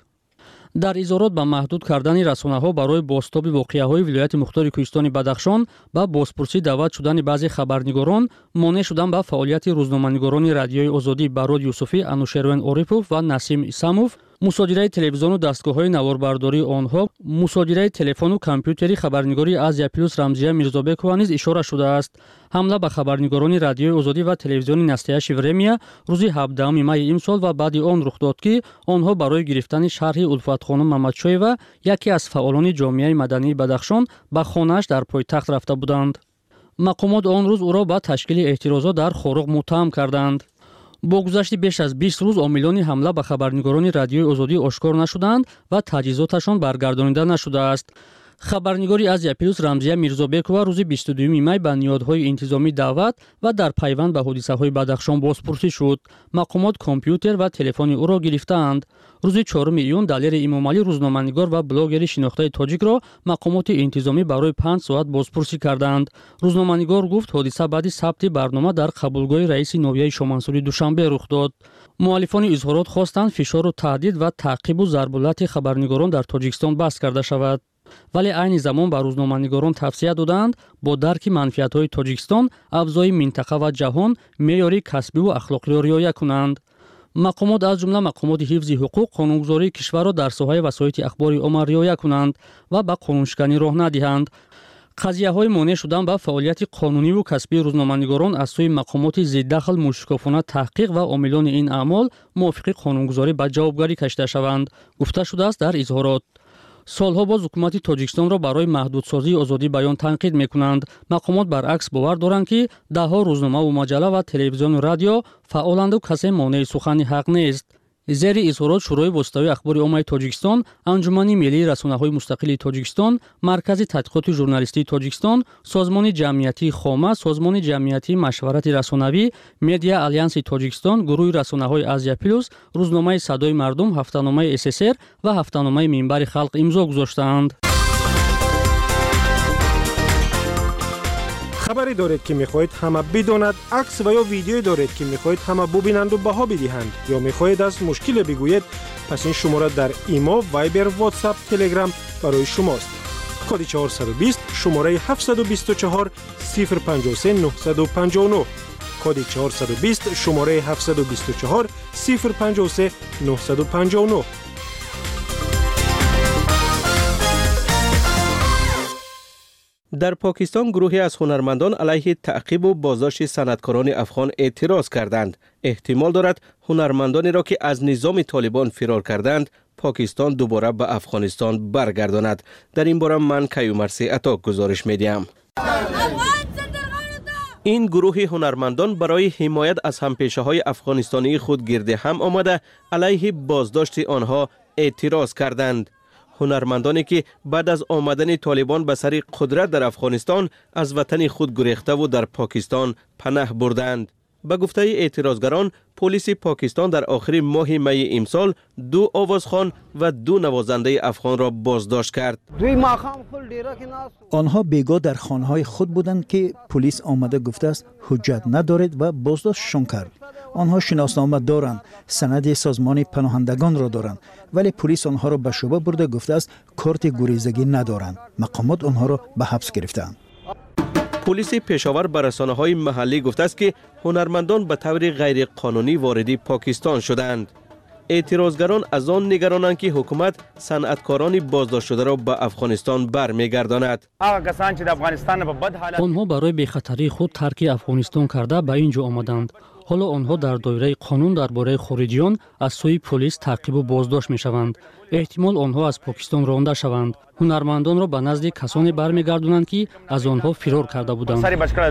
در اظهارات به محدود کردن رسانه‌ها برای بازتاب واقعه‌های ولایت مختار کوهستان بدخشان با بازپرسی دعوت شدن بعضی خبرنگاران، مانع شدن به فعالیت روزنامه‌نگاران رادیوی آزادی براد یوسفی، انوشیروان اوریپوف و نسیم اساموف، مصادره تلویزیون و دستگاه‌های نواربرداری آنها، مصادره تلفن و کامپیوتری خبرنگاری از پلوس رمزیه میرزابکова نیز اشاره شده است. حمله به خبرنگاران رادیوی آزادی و تلویزیون نستیاش ورمیا روز 17 می امسال و بعد آن رخ داد که آنها برای گرفتن شرح الفت خانم محمدشایوا، یکی از فعالان جامعه مدنی بدخشان، به خانه‌اش در پایتخت رفته بودند. مقامات آن روز او را به تشکیل اعتراضات در خورق متهم کردند. با گذشت بیش از 20 روز عاملان حمله به خبرنگاران رادیوی آزادی آشکار نشدند و تجهیزاتشان برگردانیده نشده است. خبرنگاری از پلوس رمزیه میرزابکova روز 22 می به نیازهای انتظامی دعوت و در پیوند به حادثه‌های بدخشان بازپرسی شد. مقامات کامپیوتر و تلفن او را گرفتند. روز 4 ایون دلیر امامعلی روزنامه‌نگار و بلاگر شناخته تاجیک را مقامات انتظامی برای 5 ساعت بازپرسی کردند. روزنامه‌نگار گفت حادثه بعد ثبت برنامه در قبولگاه رئیس ناحیه شامنسوری دوشنبه رخ داد. مؤلفان اظهارات خواستند فشار و تهدید و تعقیب و ضرب‌العت خبرنگاران در تاجیکستان بس کرده شود. ولی عین زمان به روزنامه‌نگاران توصیه دادند با درک منفعت‌های تاجیکستان افزای منطقه و جهان معیار کسبی و اخلاقی را رعایت کنند. مقامات از جمله مقامات حفظ حقوق قانونگذاری کشور را در ساحه وسایط اخباری عامه رعایت کنند و به قانونشکنی راه ندهند. قضیه‌های مانع شدن به فعالیت قانونی و کسبی روزنامه‌نگاران از سوی مقامات ضددخل مشکوکانه تحقیق و عاملان این اعمال موافق قانونگذاری به جوابگری کشیده شوند، گفته شده است در اظهارات. سالها باز حکومت تاجیکستان را برای محدودسازی آزادی بیان تنقید می‌کنند. مقامات برعکس باور دارند که ده‌ها روزنامه و مجله و تلویزیون و رادیو فعالند و کسی مانع سخن حق نیست. زیر اظهارات شورای واسطوی اخبار عامه تاجیکستان، انجمن ملی رسانه‌های مستقل تاجیکستان، مرکز تحقیقات ژورنالیستی تاجیکستان، سازمان جمعیتی خامه، سازمان جمعیتی مشورت رسانه‌ای، مدیا آلیانس تاجیکستان، گروه رسانه‌های آزیا پلوس، روزنامه صدای مردم، هفته‌نامه SSR و هفته‌نامه منبر خلق امضا گذاشتند. خبری دارید که میخواهید همه بداند، عکس و یا ویدیویی دارید که میخواهید همه ببینند و بها بدهند، یا میخواهید از مشکل بگویید، پس این شماره در ایما، وایبر، واتساپ، تلگرام برای شماست. کد 420 شماره 724 053 959. کد 420 شماره 724 053 959. در پاکستان گروهی از هنرمندان علیه تعقیب و بازداشت صنعتکاران افغان اعتراض کردند. احتمال دارد هنرمندانی را که از نظام طالبان فرار کردند پاکستان دوباره به افغانستان برگرداند. در این باره من کیومرثی عطا گزارش میدیم. این گروه هنرمندان برای حمایت از همپیشه‌های افغانستانی خود گرد هم آمده علیه بازداشت آنها اعتراض کردند. هنرمندانی که بعد از آمدن طالبان به سر قدرت در افغانستان از وطن خود گریخته و در پاکستان پناه بردند. به گفته اعتراضگران، پلیس پاکستان در آخر ماه می امسال 2 آوازخوان و 2 نوازنده افغان را بازداشت کرد. آنها بیگاه در خانه‌های خود بودند که پلیس آمده گفته است حجت ندارد و بازداشتشان کرد. آنها شناسنامه دارند، سند سازمان پناهندگان را دارند، ولی پلیس آنها را به شعبه برده گفته است کارت گریزگی ندارند. مقامات آنها را به حبس گرفتند. پلیس پشاور به رسانه‌های محلی گفته است که هنرمندان به طور غیر قانونی وارد پاکستان شدند. اعتراضگران از آن نگرانند که حکومت صنعتکاران بازداشت شده را به افغانستان برمیگرداند. آنها برای بخطری خود ترک افغانستان کرده به اینجا آمدند. حالا آنها در دایره قانون درباره خروجیان از سوی پلیس تعقیب و بازداشت میشوند. احتمال آنها از پاکستان رانده شوند. هنرمندان را به نزد کسانی برمیگردانند که از آنها فرار کرده بودند.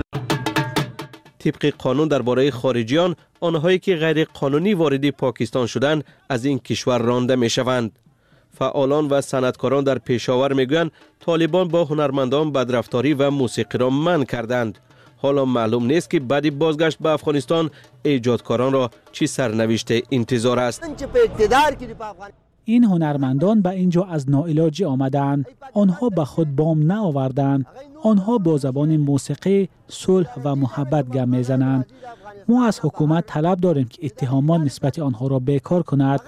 طبق قانون درباره خارجیان، آنهایی که غیر قانونی وارد پاکستان شدند از این کشور رانده می شوند. فعالان و صنعتکاران در پشاور میگویند طالبان با هنرمندان بدرفتاری و موسیقی را منع کردند. حالا معلوم نیست که بعد بازگشت به افغانستان ایجادکاران را چی سرنوشت انتظار است. این هنرمندان به اینجا از ناعلاجی آمدند. آنها به خود بام نآوردند. آنها با زبان موسیقی صلح و محبت گم میزنند. ما از حکومت طلب داریم که اتهامات نسبت آنها را بیکار کند.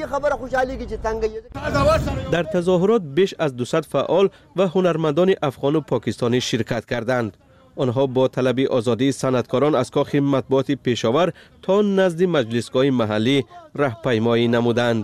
در تظاهرات بیش از 200 فعال و هنرمندان افغان و پاکستانی شرکت کردند. آنها با طلب آزادی صنعتکاران از کاخ مطبوعات پشاور تا نزد مجلسگاه محلی راهپیمایی نمودند.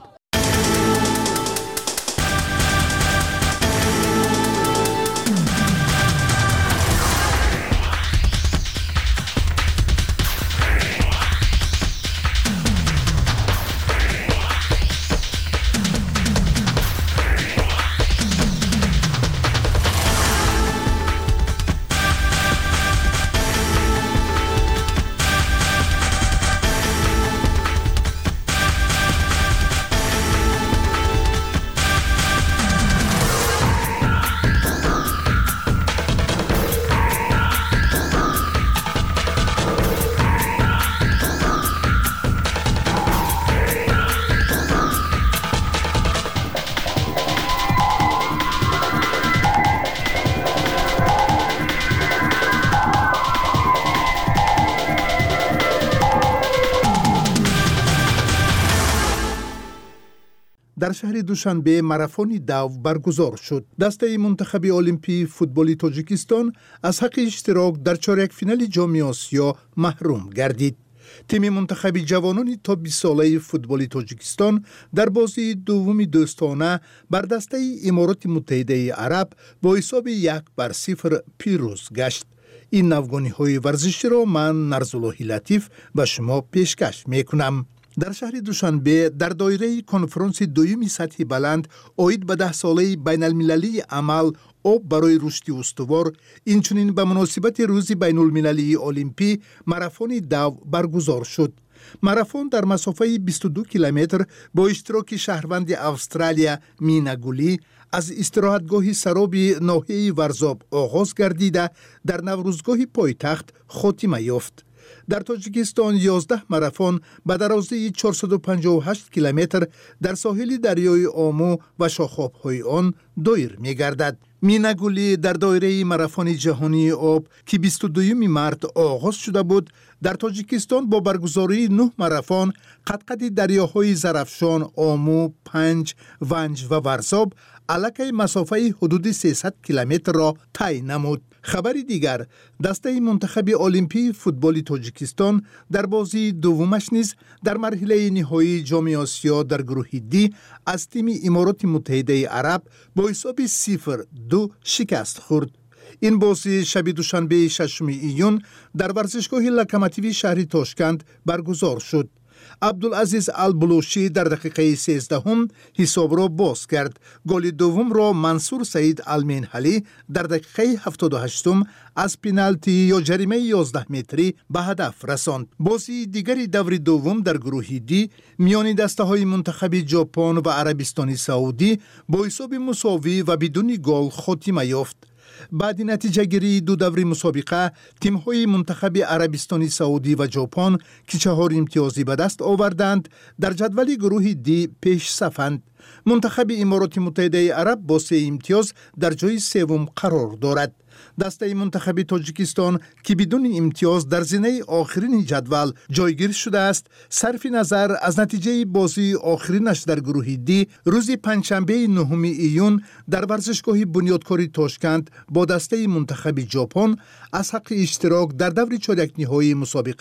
در شهر دوشنبه ماراتون دو برگزار شد. دسته منتخب المپی فوتبال تاجیکستان از حق اشتراک در چهارک فینال جام آسیا محروم گردید. تیم منتخب جوانان تا 20 ساله فوتبال تاجیکستان در بازی دوم دوستانه بر دسته امارات متحده عرب با حساب 1-0 پیروز گشت. این نوگانی‌های ورزشی را من نرزالله لطیف به شما پیشکش میکنم. در شهر دوشنبه در دایره کنفرانس دومی سطح بلند اوید به 10 ساله بین المللی عمل آب برای رشد استوار، اینچنین به مناسبت روز بین المللی المپی ماراتون دو برگزار شد. ماراتون در مسافه 22 کیلومتر با اشتراک شهروند استرالیا مینا گولی از استراحتگاه سرابی ناحیه ورزاب آغاز گردیده در نوروزگاه پایتخت خاتمه یافت. در تاجیکستان 11 ماراتون به درازی 458 کیلومتر در ساحل دریای آمو و شاخاب‌های آن دایر می‌گردد. مینا گولی در دایره ماراتون جهانی آب که 22 مارس آغاز شده بود، در تاجیکستان با برگزاری 9 ماراتون قطقط دریاهای زرافشان، آمو، پنج، ونج و ورزاب علاقه مسافه حدود 300 کیلومتر را طی نمود. خبری دیگر، دسته منتخب المپی فوتبال تاجیکستان در بازی دومش نیز در مرحله نهایی جام آسیا در گروه دی از تیم امارات متحده عرب با حساب 0-2 شکست خورد. این بازی شب دوشنبه 6 ایون در ورزشگاه لوکوموتیو شهر تاشکند برگزار شد. عبدالعزیز البلوشی در دقیقه 13 حساب را باز کرد. گل دوم را منصور سعید المنحلی در دقیقه 78 از پنالتی یا جریمه 11 متری به هدف رساند. بازی دیگری دور دوم در گروه دی میان دسته های منتخب ژاپن و عربستان سعودی با حساب مساوی و بدون گل خاتمه یافت. بعد نتیجه گیری دو دور مسابقه، تیم های منتخب عربستان سعودی و ژاپن که 4 امتیازی به دست آوردند در جدول گروه دی پیش صفند. منتخب امارات متحده عرب با 3 امتیاز در جای سوم قرار دارد. دسته منتخب تاجیکستان که بدون امتیاز در زینه آخرین جدول جایگیر شده است، صرف نظر از نتیجه بازی آخرینش در گروه دی روز پنجشنبه 9 ایون در ورزشگاه بنیادکاری تاشکند با دسته منتخب ژاپن از حق اشتراک در دور چهارک نهایی مسابقه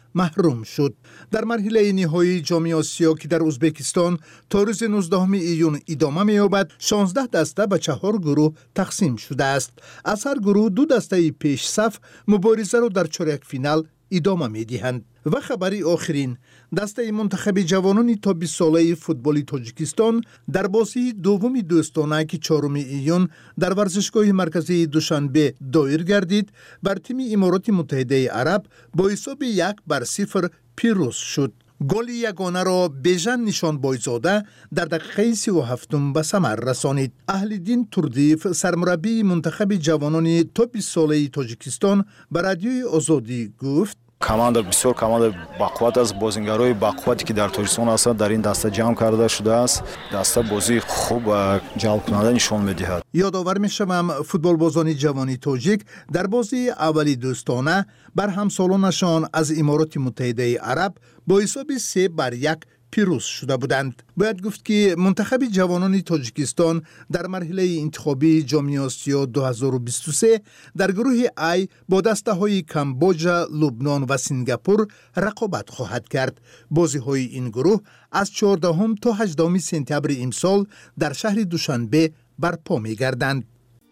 محروم شد. در مرحله نهایی جام آسیا که در ازبکستان تا روز 19 ایون ادامه می‌یابد، 16 دسته به 4 گروه تقسیم شده است. از هر گروه 2 دسته پیش صف مبارزه را در چهارک فینال ادامه می‌دهند. و خبری آخرین، دسته منتخب جوانان تا 20 ساله فوتبال تاجیکستان در بازی دوم دوستانه که 4 ایون در ورزشگاه مرکزی دوشنبه دایر گردید بر تیم امارات متحده عرب با حساب 1-0 پیروز شد. گل یگانه را بیژن نشان بایزاده در دقیقه 37 به ثمر رسانید. اهل‌الدین تردیف سرمربی منتخب جوانان تا 20 ساله تاجیکستان به رادیوی آزادی گفت: команда бисёр команда бақувват аст, бозингарои бақуввате ки дар тоҷикистон ҳастанд дар ин даста ҷамъ карда шудааст. даста бозии хуб ва ҷалбкунанда нишон медиҳад. یادآور می‌شوم فوتبالبازان جوانی تاجیک در بازی اولی دوستانه بر همسالانشان از امارات متحده عرب با حساب 3-1 پیروز شده بودند. باید گفت که منتخب جوانان تاجیکستان در مرحله انتخابی جام آسیا 2023 در گروه ای با دسته‌های کامبوجا، لبنان و سنگاپور رقابت خواهد کرد. بازی‌های این گروه از 14 تا 18 سپتامبر امسال در شهر دوشنبه برپا می‌گردند.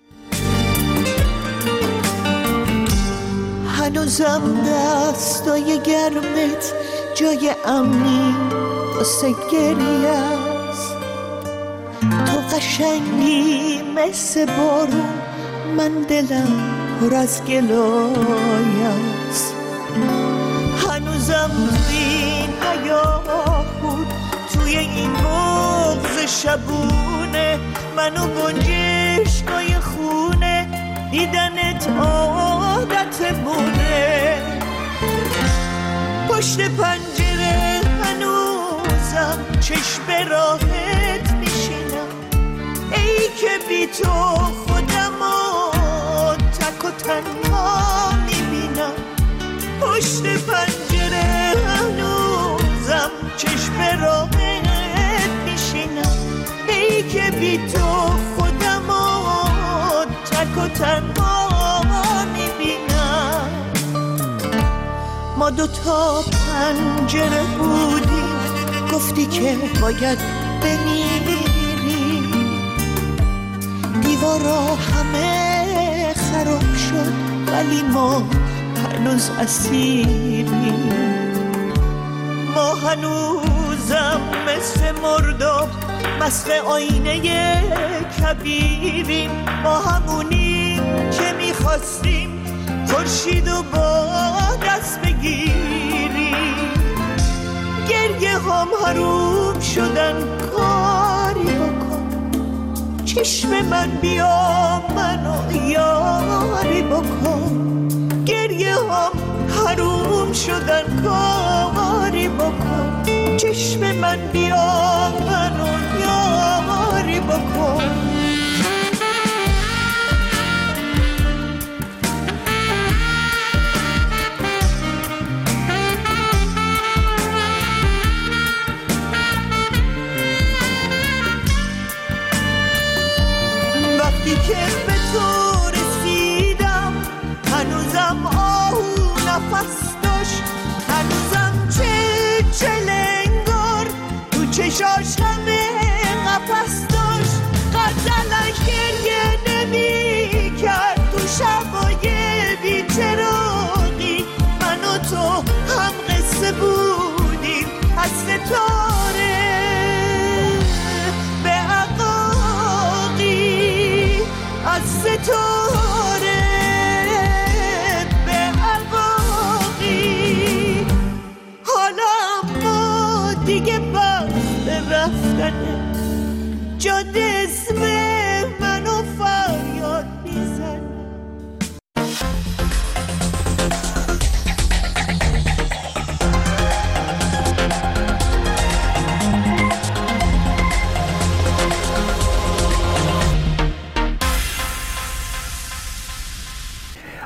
هنوزم دستای گرمت جای امنی واسه گریه است. تو قشنگی مثل بارون، من دلم پر از گلای است. هنوزم توی این هیاهو، توی این بغض شبونه، منو گنجشکای خونه، دیدنت عادتمونه. پشت پنجره هنوزم چشم راحت میشینم، ای که بی تو خودمو تک و تنها میبینم. پشت پنجره هنوزم چشم راحت میشینم، ای که بی تو خودمو تک و تنها میبینم. ما 2 تا پنجره بودیم، گفتی که باید بمیری. دیوارا همه خراب شد ولی ما هنوز اسیریم. ما هنوزم مثل مرداب، مثل آینه کبیریم. ما همونیم که میخواستیم خورشیدو با دست بگیریم. گریه هم حروم شدن، کاری بکن چشم من، بیا منو یاری بکن. گریه هم حروم شدن، کاری بکن چشم من، بیا منو یاری بکن. وقتی که به تو رسیدم هنوزم آهو نفس داشت، هنوزم چلنگار تو چشاش همه قفس داشت. غزلش گریه نمی کرد تو شبای بی‌چراغی. من و تو هم قصه بودیم از ستاره به عقاقی، از ستاره به عقاقی. حالا ما دیگه وقت رفتنه، جاده اسم منو فریاد میزنه.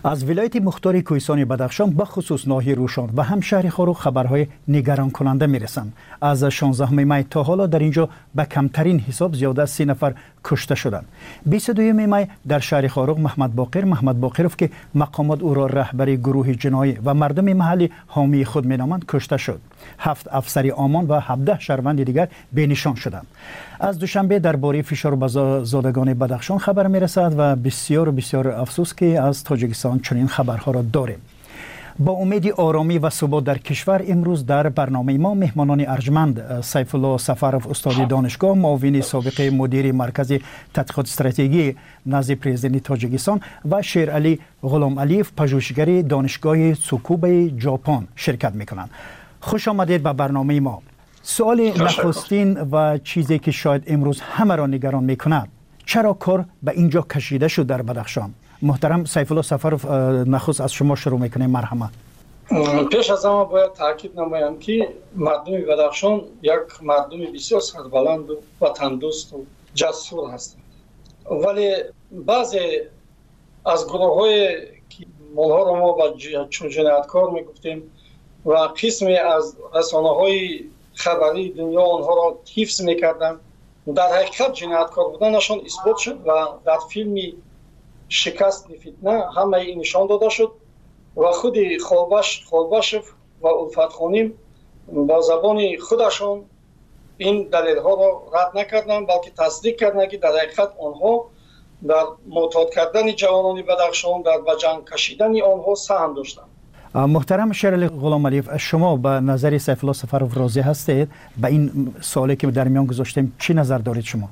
از ولایت مختار کوهستان بدخشان به خصوص ناحیه روشان و هم شهر خاروق خبرهای نگران کننده میرسند. از 16 می تا حالا در اینجا به کمترین حساب زیاده از 30 نفر کشته شدند. 22 می در شهر خاروق محمد باقرov که مقامات او را رهبر گروه جنایی و مردم محلی حامی خود مینامند کشته شد. 7 افسر امان و 17 شهروند دیگر بینشان شدند. از دوشنبه درباره فشار بر زادگان بدخشان خبر میرسد و بسیار افسوس که از تاجیکستان چنین خبرها را داریم. با امید آرامی و ثبات در کشور امروز در برنامه ما مهمانان ارجمند سیف الله سفروف استاد دانشگاه، معاون سابق مدیر مرکز تحقیقات استراتژی نزد پرزیدنت تاجیکستان و شیرعلی غلام علیف پژوهشگر دانشگاه تسوکوبه ژاپن شرکت میکنند. خوش آمدید به برنامه ما. سوال نخستین و چیزی که شاید امروز همه را نگران میکند، چرا کار به اینجا کشیده شد در بدخشان؟ محترم سیف الله سفروف، نخست از شما شروع میکنیم. مرحمت. پیش از همه باید تاکید نمایم که مردم بدخشان یک مردم بسیار سربلند و وطندوست و جسور هستند، ولی بعضی از گروه های که مالها را ما با جنایتکار میگفتیم و قسمی از رسانه های خبری دنیا آنها را حفظ میکردن، در حقیقت جنایتکار بودنشان اثبات شد و در فیلم شکست فتنه همه این نشان داده شد و خود خالباشف و الفت خانیم با زبان خودشان این دلیل ها را رد نکردند، بلکه تصدیق کردند که در حقیقت آنها در معتاد کردن جوانان بدخشان، در به جنگ کشیدن آنها سهم داشتند. محترم شیرعلی غلام علیف، شما به نظر سیف الله سفروف راضی هستید؟ به این سوالی که در میان گذاشتیم چی نظر دارید شما؟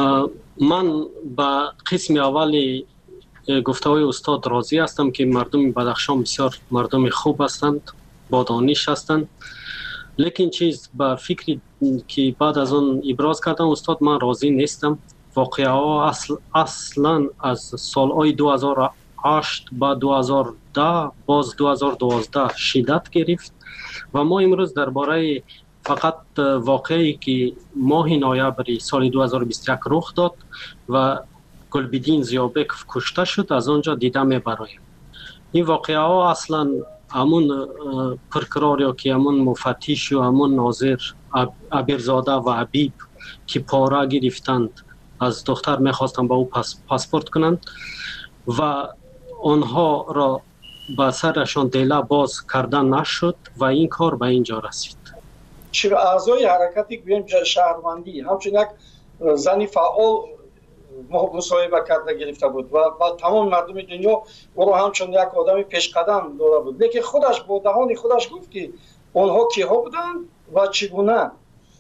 من به قسم اولی گفته‌های استاد راضی هستم که مردم بدخشان بسیار مردم خوب هستند، با دانش هستند، لیکن چیز به فکری که بعد از اون ابراز کردن استاد من راضی نیستم. واقعه ها اصلا از سالهای 2008 با 2010 باز 2012 شدت گرفت و ما امروز درباره فقط واقعی که ماه نوامبر سال 2021 رخ داد و گلبدین زیابکوف کشته شد از آنجا دیده میبرایم. این واقعه ها اصلا همون پرکرار یا که همون مفتیش و همون ناظر عبیرزاده و عبیب که پاره گرفتند از دختر میخواستند با او پاسپورت کنند و آنها را به سرشان دیله باز کردن نشد و این کار به اینجا رسید. چرا اعضای حرکتی گویم شهروندی همچون یک زنی فعال مصاحبه کرده گرفته بود و با تمام مردم دنیا او را همچون یک آدم پیشقدم داده بود، لیکن خودش با دهان خودش گفت که آنها کیها بودند و چگونه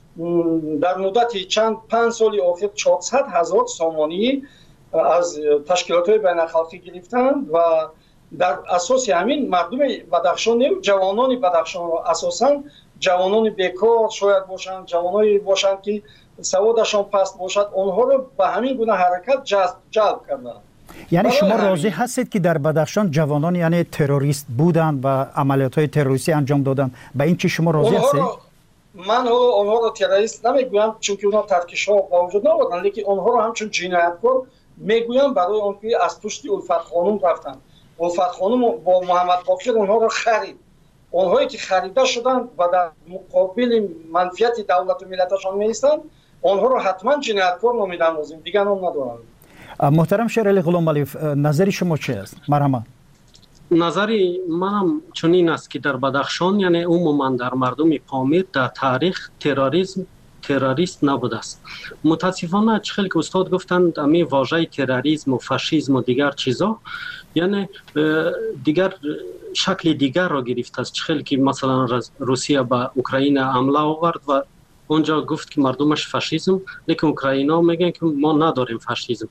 در مدت چند 5 سال اخیر 400,000 سامانی از تشکیلات بین الخلقی گرفتند و در اساس همین مردم بدخشان جوانان بدخشان را اساساً جوانان بیکار شاید باشند، جوانایی باشند که سوادشان پست باشد، آنها رو به همین گونه حرکت جلب کردند. یعنی شما راضی هستید که در بدخشان جوانان یعنی تروریست بودند و عملیات‌های تروریستی انجام دادند؟ به این چی شما راضی هستید؟ من آنها رو تروریست نمیگویم چون که اونها ترکش‌ها با وجود نبودند، لیکن آنها رو همچون جنایتکار میگویم برای آنکه از پشت الفت خانم رفتند. الفت خانم با محمد باقر آنها رو خرید. آنهایی که خریده شدند و در مقابل منفعت دولت و ملتشان میستند، آنها رو حتما جنایتکار نامیدن لازم، دیگه نام ندارند. محترم شیرعلی غلام علیف، نظر شما چی است؟ مرحبا. نظری منم چنین است که در بدخشان یعنی عموما در مردم پامیر در تاریخ تروریست نبوده است. متاسفانه چخیل که استاد گفتند امی واژه تروریسم و فاشیسم و دیگر چیزا یعنی دیگر شکل دیگر را گرفت است. چخیل که مثلا روسیه به اوکراین حمله آورد و اونجا گفت که مردمش فاشیسم، لیکن اوکراینا میگن که ما نداریم فاشیسم.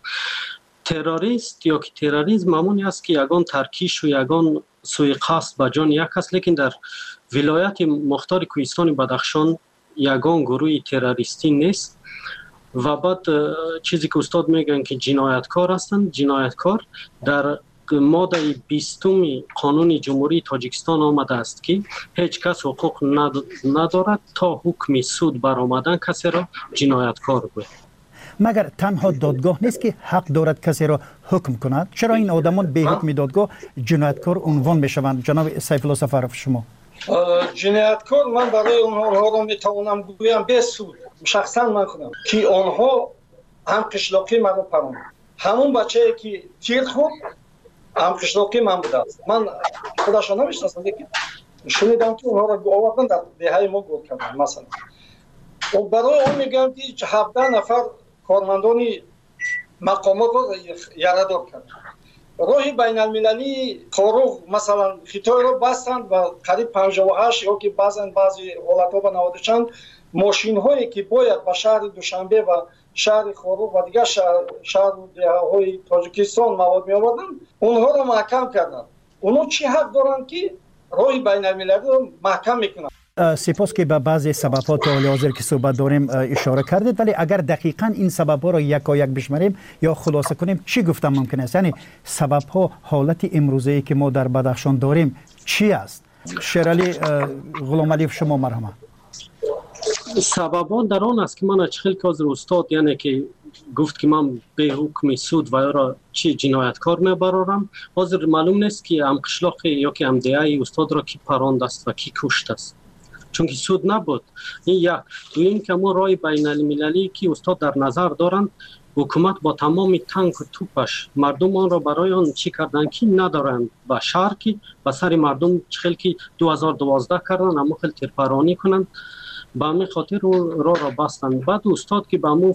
تروریست یا که تروریسم همونی است که یگان ترکیش و یگان سوءقصد به جان یک است، لیکن در ولایت مختار کوهستان بدخشان یگان گروه تروریستی نیست. و بعد چیزی که استاد میگن که جنایتکار هستند، جنایتکار در ماده 20 قانون جمهوری تاجیکستان آمده است که هیچ کس حقوق ندارد تا حکم سود برآمدن کسی را جنایتکار گوید. مگر تنها دادگاه نیست که حق دارد کسی را حکم کند؟ چرا این آدمان به حکم دادگاه جنایتکار عنوان میشوند؟ جناب سیف الله سفرов شما جنایتکار من برای اونها را میتوانم گویم به سود شخصا من کنم که آنها هم قشلاقی من رو پرانده. همون بچه‌ای که تیر خورد هم قشلاقی من بوده است. من خودش را نمیشناسم لیکن شنیدم که اونها را آوردن در دهه ما گل کردن. مثلا برای اون میگم که 17 نفر کارمندان مقامات را یارادار کردن. راهی بین المللی قاروغ مثلا خطای را بستند و قریب 58 یا که بعضی حالتها به 90 چند ماشین هایی که باید به شهر دوشنبه و شهر قاروغ و دیگر شهر های تاجیکستان مواد می آوردن اونها را محکم کردن. اونها چی حق دارند که راهی بین المللی را محکم میکنن؟ سپاس که به بعضی سبب‌ها تا حال حاضر که صحبت داریم اشاره کردید، ولی اگر دقیقاً این سبب‌ها را یکایک بشماریم یا خلاصه کنیم چی گفتم ممکن است؟ یعنی سبب‌ها حالت امروزی که ما در بدخشان داریم چی است؟ شیرعلی غلامعلی شما مرحمت. سببان در آن است که من خیلی کاز استاد یعنی که گفت که من به حکم سود و یا را چی جنایتکار میبرارم. حاضر معلوم نیست که ام قشلاق یا که ام دیای استاد را کی پراند است و کی کشت است، چون که سود نبود. این یک. دویم که ما رای بین المللی که استاد در نظر دارند حکومت با تمام تانک و توپش مردم آن را برای آن چی کردن که ندارند به شهر که به سر مردم خیلی که 2012 کردن اما خیلی تیرپرانی کنند به همین خاطر را بستند. بعد استاد که به همون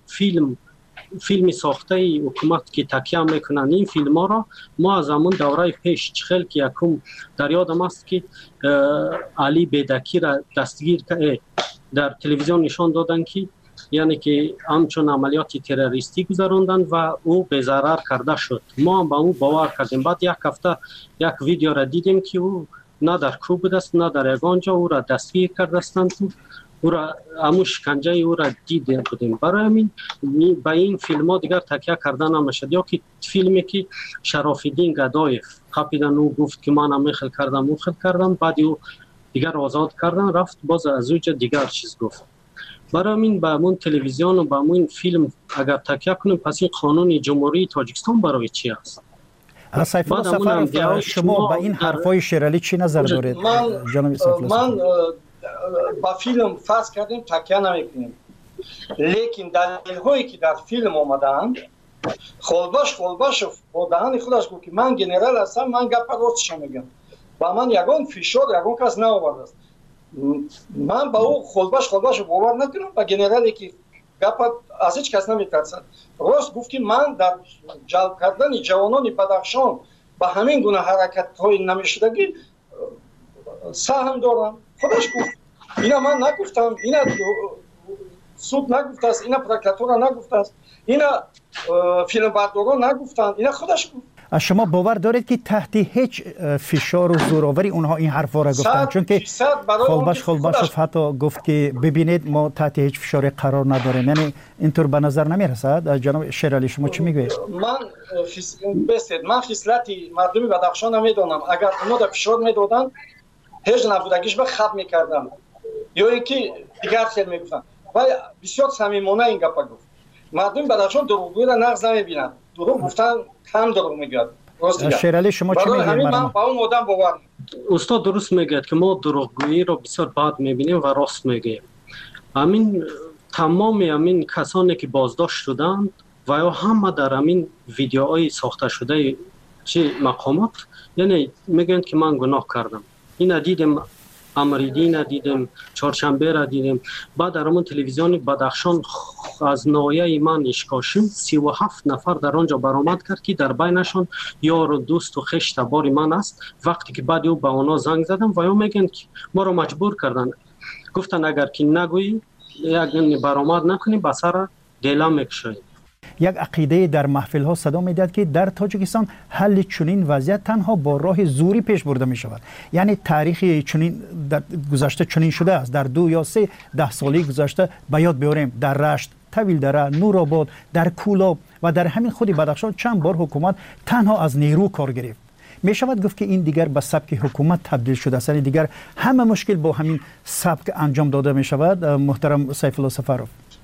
فیلم ساخته حکومت که تکیه میکنن این فیلم ها را ما از همون دوره پیش خیلی که یکم در یادم است که علی بیدکی را دستگیر در تلویزیون نشان دادن که یعنی که همچون عملیات تروریستی گذراندن و او به ضرر کرده شد. ما هم به اون باور کردیم. بعد یک هفته یک ویدیو را دیدیم که او نه در کوب است نه در یگانجا او را دستگیر کرده استند. او را همون شکنجه او را دیده بودیم. برای همین به این فیلم ها دیگر تکیه کردن نمیشد. یا که فیلمی که شراف‌الدین گدایف خپیدن او گفت که من هم خیلی کردم او خیلی کردم، بعد او دیگر آزاد کردن رفت باز از اوجه دیگر چیز گفت. برای همین به همون تلویزیون و به همون فیلم اگر تکیه کنیم پس این قانون جمهوری تاجیکستان برای چی است؟ سیف الله سفرov شما به این حرفای شیرعلی چی نظر دارید؟ من با فیلم فرض کردیم تکیه نمیکنیم، لیکن دلیل هایی که در فیلم آمدند خلباش با دهان خودش گفت که من گنرال هستم، من گپ راستش میگم و من یگان فشار یگان کس نآورده است. من با او خلباش باور نکنم و گنرالی که گپ از هیچ کس نمیترسد. راست گفت که من در جلب کردن جوانان بدخشان با همین گونه حرکت های نمیشدگی سهم دارم. خودش گفت. اینا من نگفتم، اینا سود نگفته است، اینا پروکراتور نگفته است، اینا فیلم برداران نگفتند، اینا خودش گفت. شما باور دارید که تحت هیچ فشار و زوراوری اونها این حرفا را گفتن؟ چون که خلباشوف حتی گفت که ببینید ما تحت هیچ فشاری قرار نداریم. یعنی اینطور به نظر نمیرسد؟ جناب شیرعلی شما چی میگوید؟ من خصلتی مردم بدخشان نمیدونم. اگر اونا در فشار میدادن هیچ نبودگیش به خب میکردم یا اینکه دیگر خیلی میگفتن و بسیار صمیمانه این گپ گفت. مردم بدخشان دروغگویی را نقض نمیبینند، دروغ گفتن هم دروغ میگوید. شیرعلی شما چی میگید؟ من با اون آدم باور. استاد درست میگه که ما دروغگویی را بسیار بد میبینیم و راست میگه. همین تمام همین کسانی که بازداشت شدند و یا همه در همین ویدیوهای ساخته شده چه مقامات یعنی میگن که من گناه کردم. این دیدیم امریدین دیدیم، چهارشنبه را دیدیم. بعد در همون تلویزیون بدخشان از نایه من اشکاشم 37 نفر در آنجا برآمد کرد که در بینشان یار و دوست و خویش تبار من است. وقتی که بعد او به اونا زنگ زدم و یا میگن که ما رو مجبور کردن، گفتن اگر که نگویی یک برآمد نکنی به سر دیلا میکشید. یک عقیده در محفل ها صدا میداد که در تاجیکستان حل چنین وضعیت تنها با راه زوری پیش برده می شود. یعنی تاریخی چنین در گذشته چنین شده است. در 2 یا 3 سالی گذشته به یاد بیاریم در رشت، طویلدره، نورآباد، در کولاب و در همین خود بدخشان چند بار حکومت تنها از نیرو کار گرفت. می شود گفت که این دیگر به سبک حکومت تبدیل شده است. یعنی دیگر همه مشکل با همین سبک انجام داده می شود. محترم سیف الله سفرov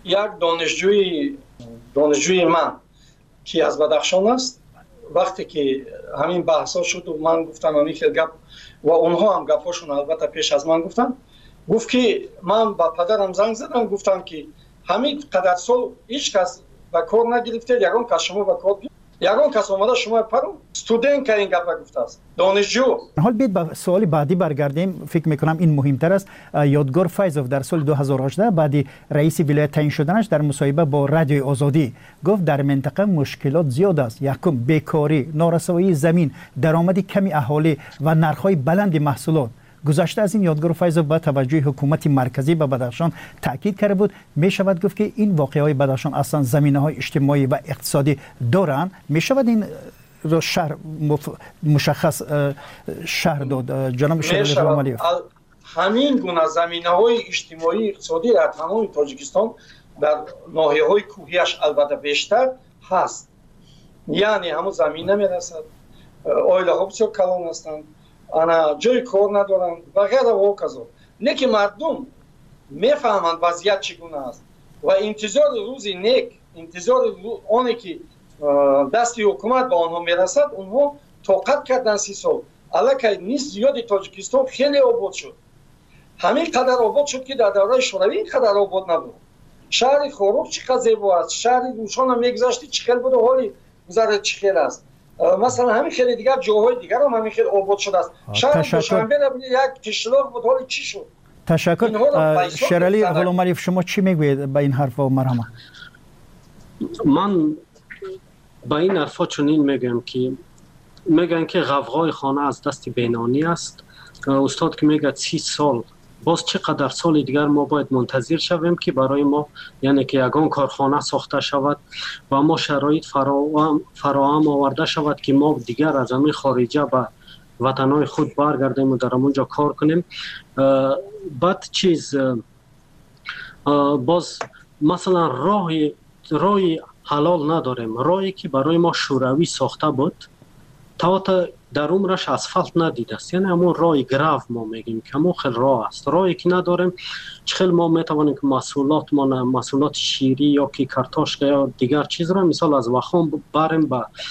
یک دانشجوی من که از بدخشان است وقتی که همین بحثا شد و من گفتم همین خیلی گپ و اونها هم گپاشون البته پیش از من گفت که من با پدرم زنگ زدم گفتم که همین قدر سال هیچ کس به کار نگرفته یگان کس شما به کار یگان کس اومده شما پرو استودنت که این گپ گفته است دانشجو. حال بیت به سوال بعدی برگردیم. فکر میکنم این مهمتر است. یادگار فیضوف در سال 2018 بعد رئیس ولایت تعیین شدنش در مصاحبه با رادیوی آزادی گفت در منطقه مشکلات زیاد است. یکم بیکاری، نارسایی زمین، درآمد کمی اهالی و نرخ‌های بلند محصولات. گذشته از این یادگار فیضوف با توجه حکومت مرکزی به بدخشان تاکید کرده بود. می شود گفت که این واقعه‌های بدخشان اصلا زمینه‌های اجتماعی و اقتصادی دارند. می شود این رو شهر مشخص شهر داد جناب شهرلی غلامعلیف؟ همین گونه زمینه‌های اجتماعی اقتصادی در تمام تاجیکستان در ناحیه‌های کوهیش البته بیشتر هست. یعنی همون زمین نمی‌رسد، اویل‌ها بسیار کلان هستند، انا جای کار ندارند و غیره و کذا. لیکن مردم میفهمند وضعیت چگونه است و انتظار روزی نیک، انتظار آنی که دستی حکومت به آنها میرسد، اونها طاقت کردن 30 سال. الکی نیست زیادی تاجیکستان خیلی آباد شد. همین قدر آباد شد که در دوره شوروی این قدر آباد نبود. شهر خوروغ چقدر زیبا است، شهر روشان هم میگذشتی چقدر بود و حالی گذره چقدر است. مثلا همین خیلی دیگر جاهای دیگر هم همین خیلی آباد شده است. شهر دوشنبه یک تشلاق بود حالی چی شد؟ تشکر. شهرلی غلامعلیف شما چی میگوید به این حرف و مرحمه؟ من با این حرفا چنین میگن که غوغای خانه از دست بینانی است. استاد که میگه 30 سال، باز چقدر سال دیگر ما باید منتظر شویم که برای ما یعنی که یگان کارخانه ساخته شود و ما شرایط فراهم آورده شود که ما دیگر از همین خارجه به وطنهای خود برگردیم و در اونجا کار کنیم. بعد باز مثلا راهی حلال نداریم. راهی که برای ما شوروی ساخته بود تا در عمرش اسفالت ندیده است، یعنی همون راه گرو ما میگیم که همون خیلی راه است. راهی که نداریم چخیل ما میتوانیم که محصولات شیری یا که کارتاشک یا دیگر چیز را مثال از وخام بریم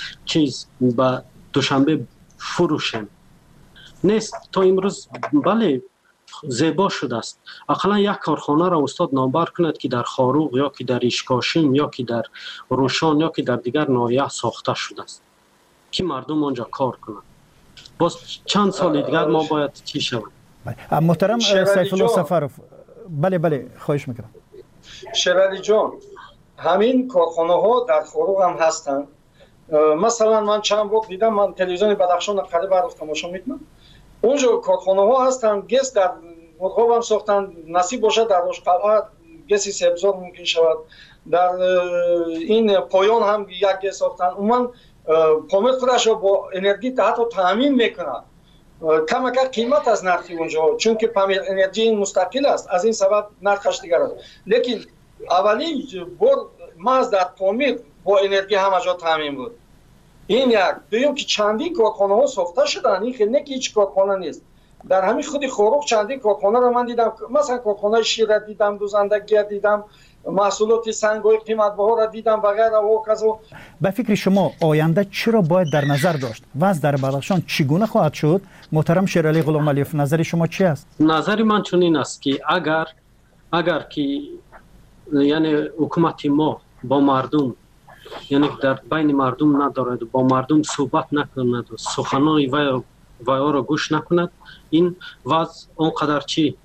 به دوشنبه فروشیم. نیست تا امروز بله زیبا شده است. اقلا یک کارخانه را استاد نامبر کند که در خاروغ یا که در اشکاشیم یا که در روشان یا که در دیگر ناحیه ساخته شده است که مردم آنجا کار کنند. باز چند سال دیگر ما باید چی شود؟ محترم سیف الله سفروف، بله خواهش میکنم. شهرلی جان، همین کارخانه ها در خاروغ هم هستند. مثلا من چند وقت دیدم، من تلویزیون بدخشان قریب برات تماشا میکنم، اونجا کارخانه ها هستند، گس در مرغاب هم ساختن، نصیب باشد در روشقلعه گسی سبزار ممکن شود، در این پایان هم یک گس ساختن. من پامیر خودش رو با انرژی حتی تامین میکنه. کم قیمت از نرخی اونجا، چون که پامیر انرژی مستقل است، از این سبب نرخش دیگر است. لیکن اولین بار محض در پامیر با انرژی همه جا تامین بود. این یک. دوم که چندین کارخانه ها ساخته شدن، این خیلی نه که هیچ کارخانه نیست. در همین خودی خاروغ چندین کارخانه رو من دیدم، مثلا کارخانه شیر دیدم، دوزندگی دیدم، محصولات سنگ‌های قیمت بها را دیدم و غیره و کذا. به فکر شما آینده چرا باید در نظر داشت؟ وضع در بدخشان چگونه خواهد شد؟ محترم شهرلی غلامعلیف، نظر شما چی است؟ نظر من چنین است که اگر که یعنی حکومت ما با مردم یعنی در بین مردم ندارد، با مردم صحبت نکند و سخنان وی را گوش نکند، این وضع اونقدر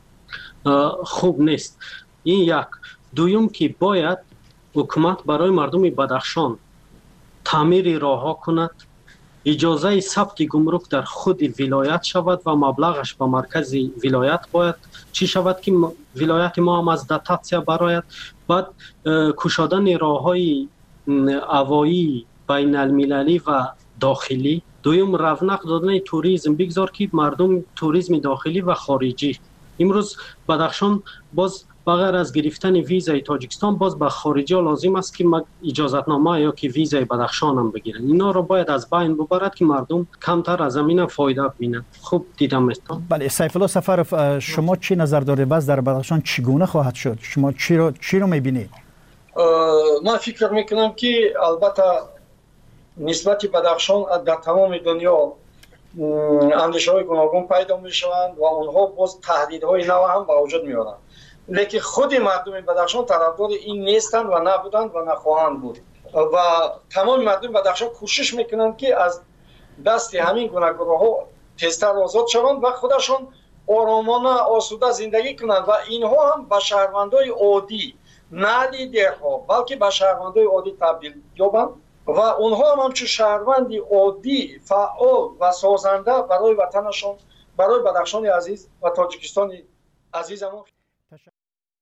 خوب نیست. این یک. دوم که باید حکومت برای مردم بدخشان تعمیر راهها کند، اجازه ثبت گمرک در خود ولایت شود و مبلغش به مرکز ولایت باید چی شود که ولایت ما هم از داتاسیا برآید. بعد کشادن راههای هوایی بین المللی و داخلی. دوم رونق دادن توریسم، بگذار که مردم توریسم داخلی و خارجی. امروز بدخشان باز بغیر از گرفتن ویزای تاجیکستان باز به خارجی ها لازم است که اجازتنامه یا که ویزای بدخشان هم بگیرن. اینا رو باید از بین ببرد که مردم کمتر از همین فایده ببینند. خوب دیدم است. بله سیف الله سفروف، شما چی نظر دارید؟ باز در بدخشان چگونه خواهد شد؟ شما چی رو می‌بینید؟ من فکر میکنم که البته نسبت بدخشان در تمام دنیا اندیشه های گوناگون پیدا می شوند و اونها باز تهدیدهای نو هم به وجود می آورند. لیکن خود مردم بدخشان طرفدار این نیستند و نبودند و نخواهند بود و تمام مردم بدخشان کوشش میکنند که از دست همین گوناگون ها تیزتر آزاد شوند و خودشان آرامانه آسوده زندگی کنند و اینها هم به شهروندای عادی نه لیدرها بلکه به شهروندای عادی تبدیل یابند و اونها هم همچون شهروندی عادی فعال و سازنده برای وطنشان برای بدخشان عزیز و تاجیکستان عزیزمون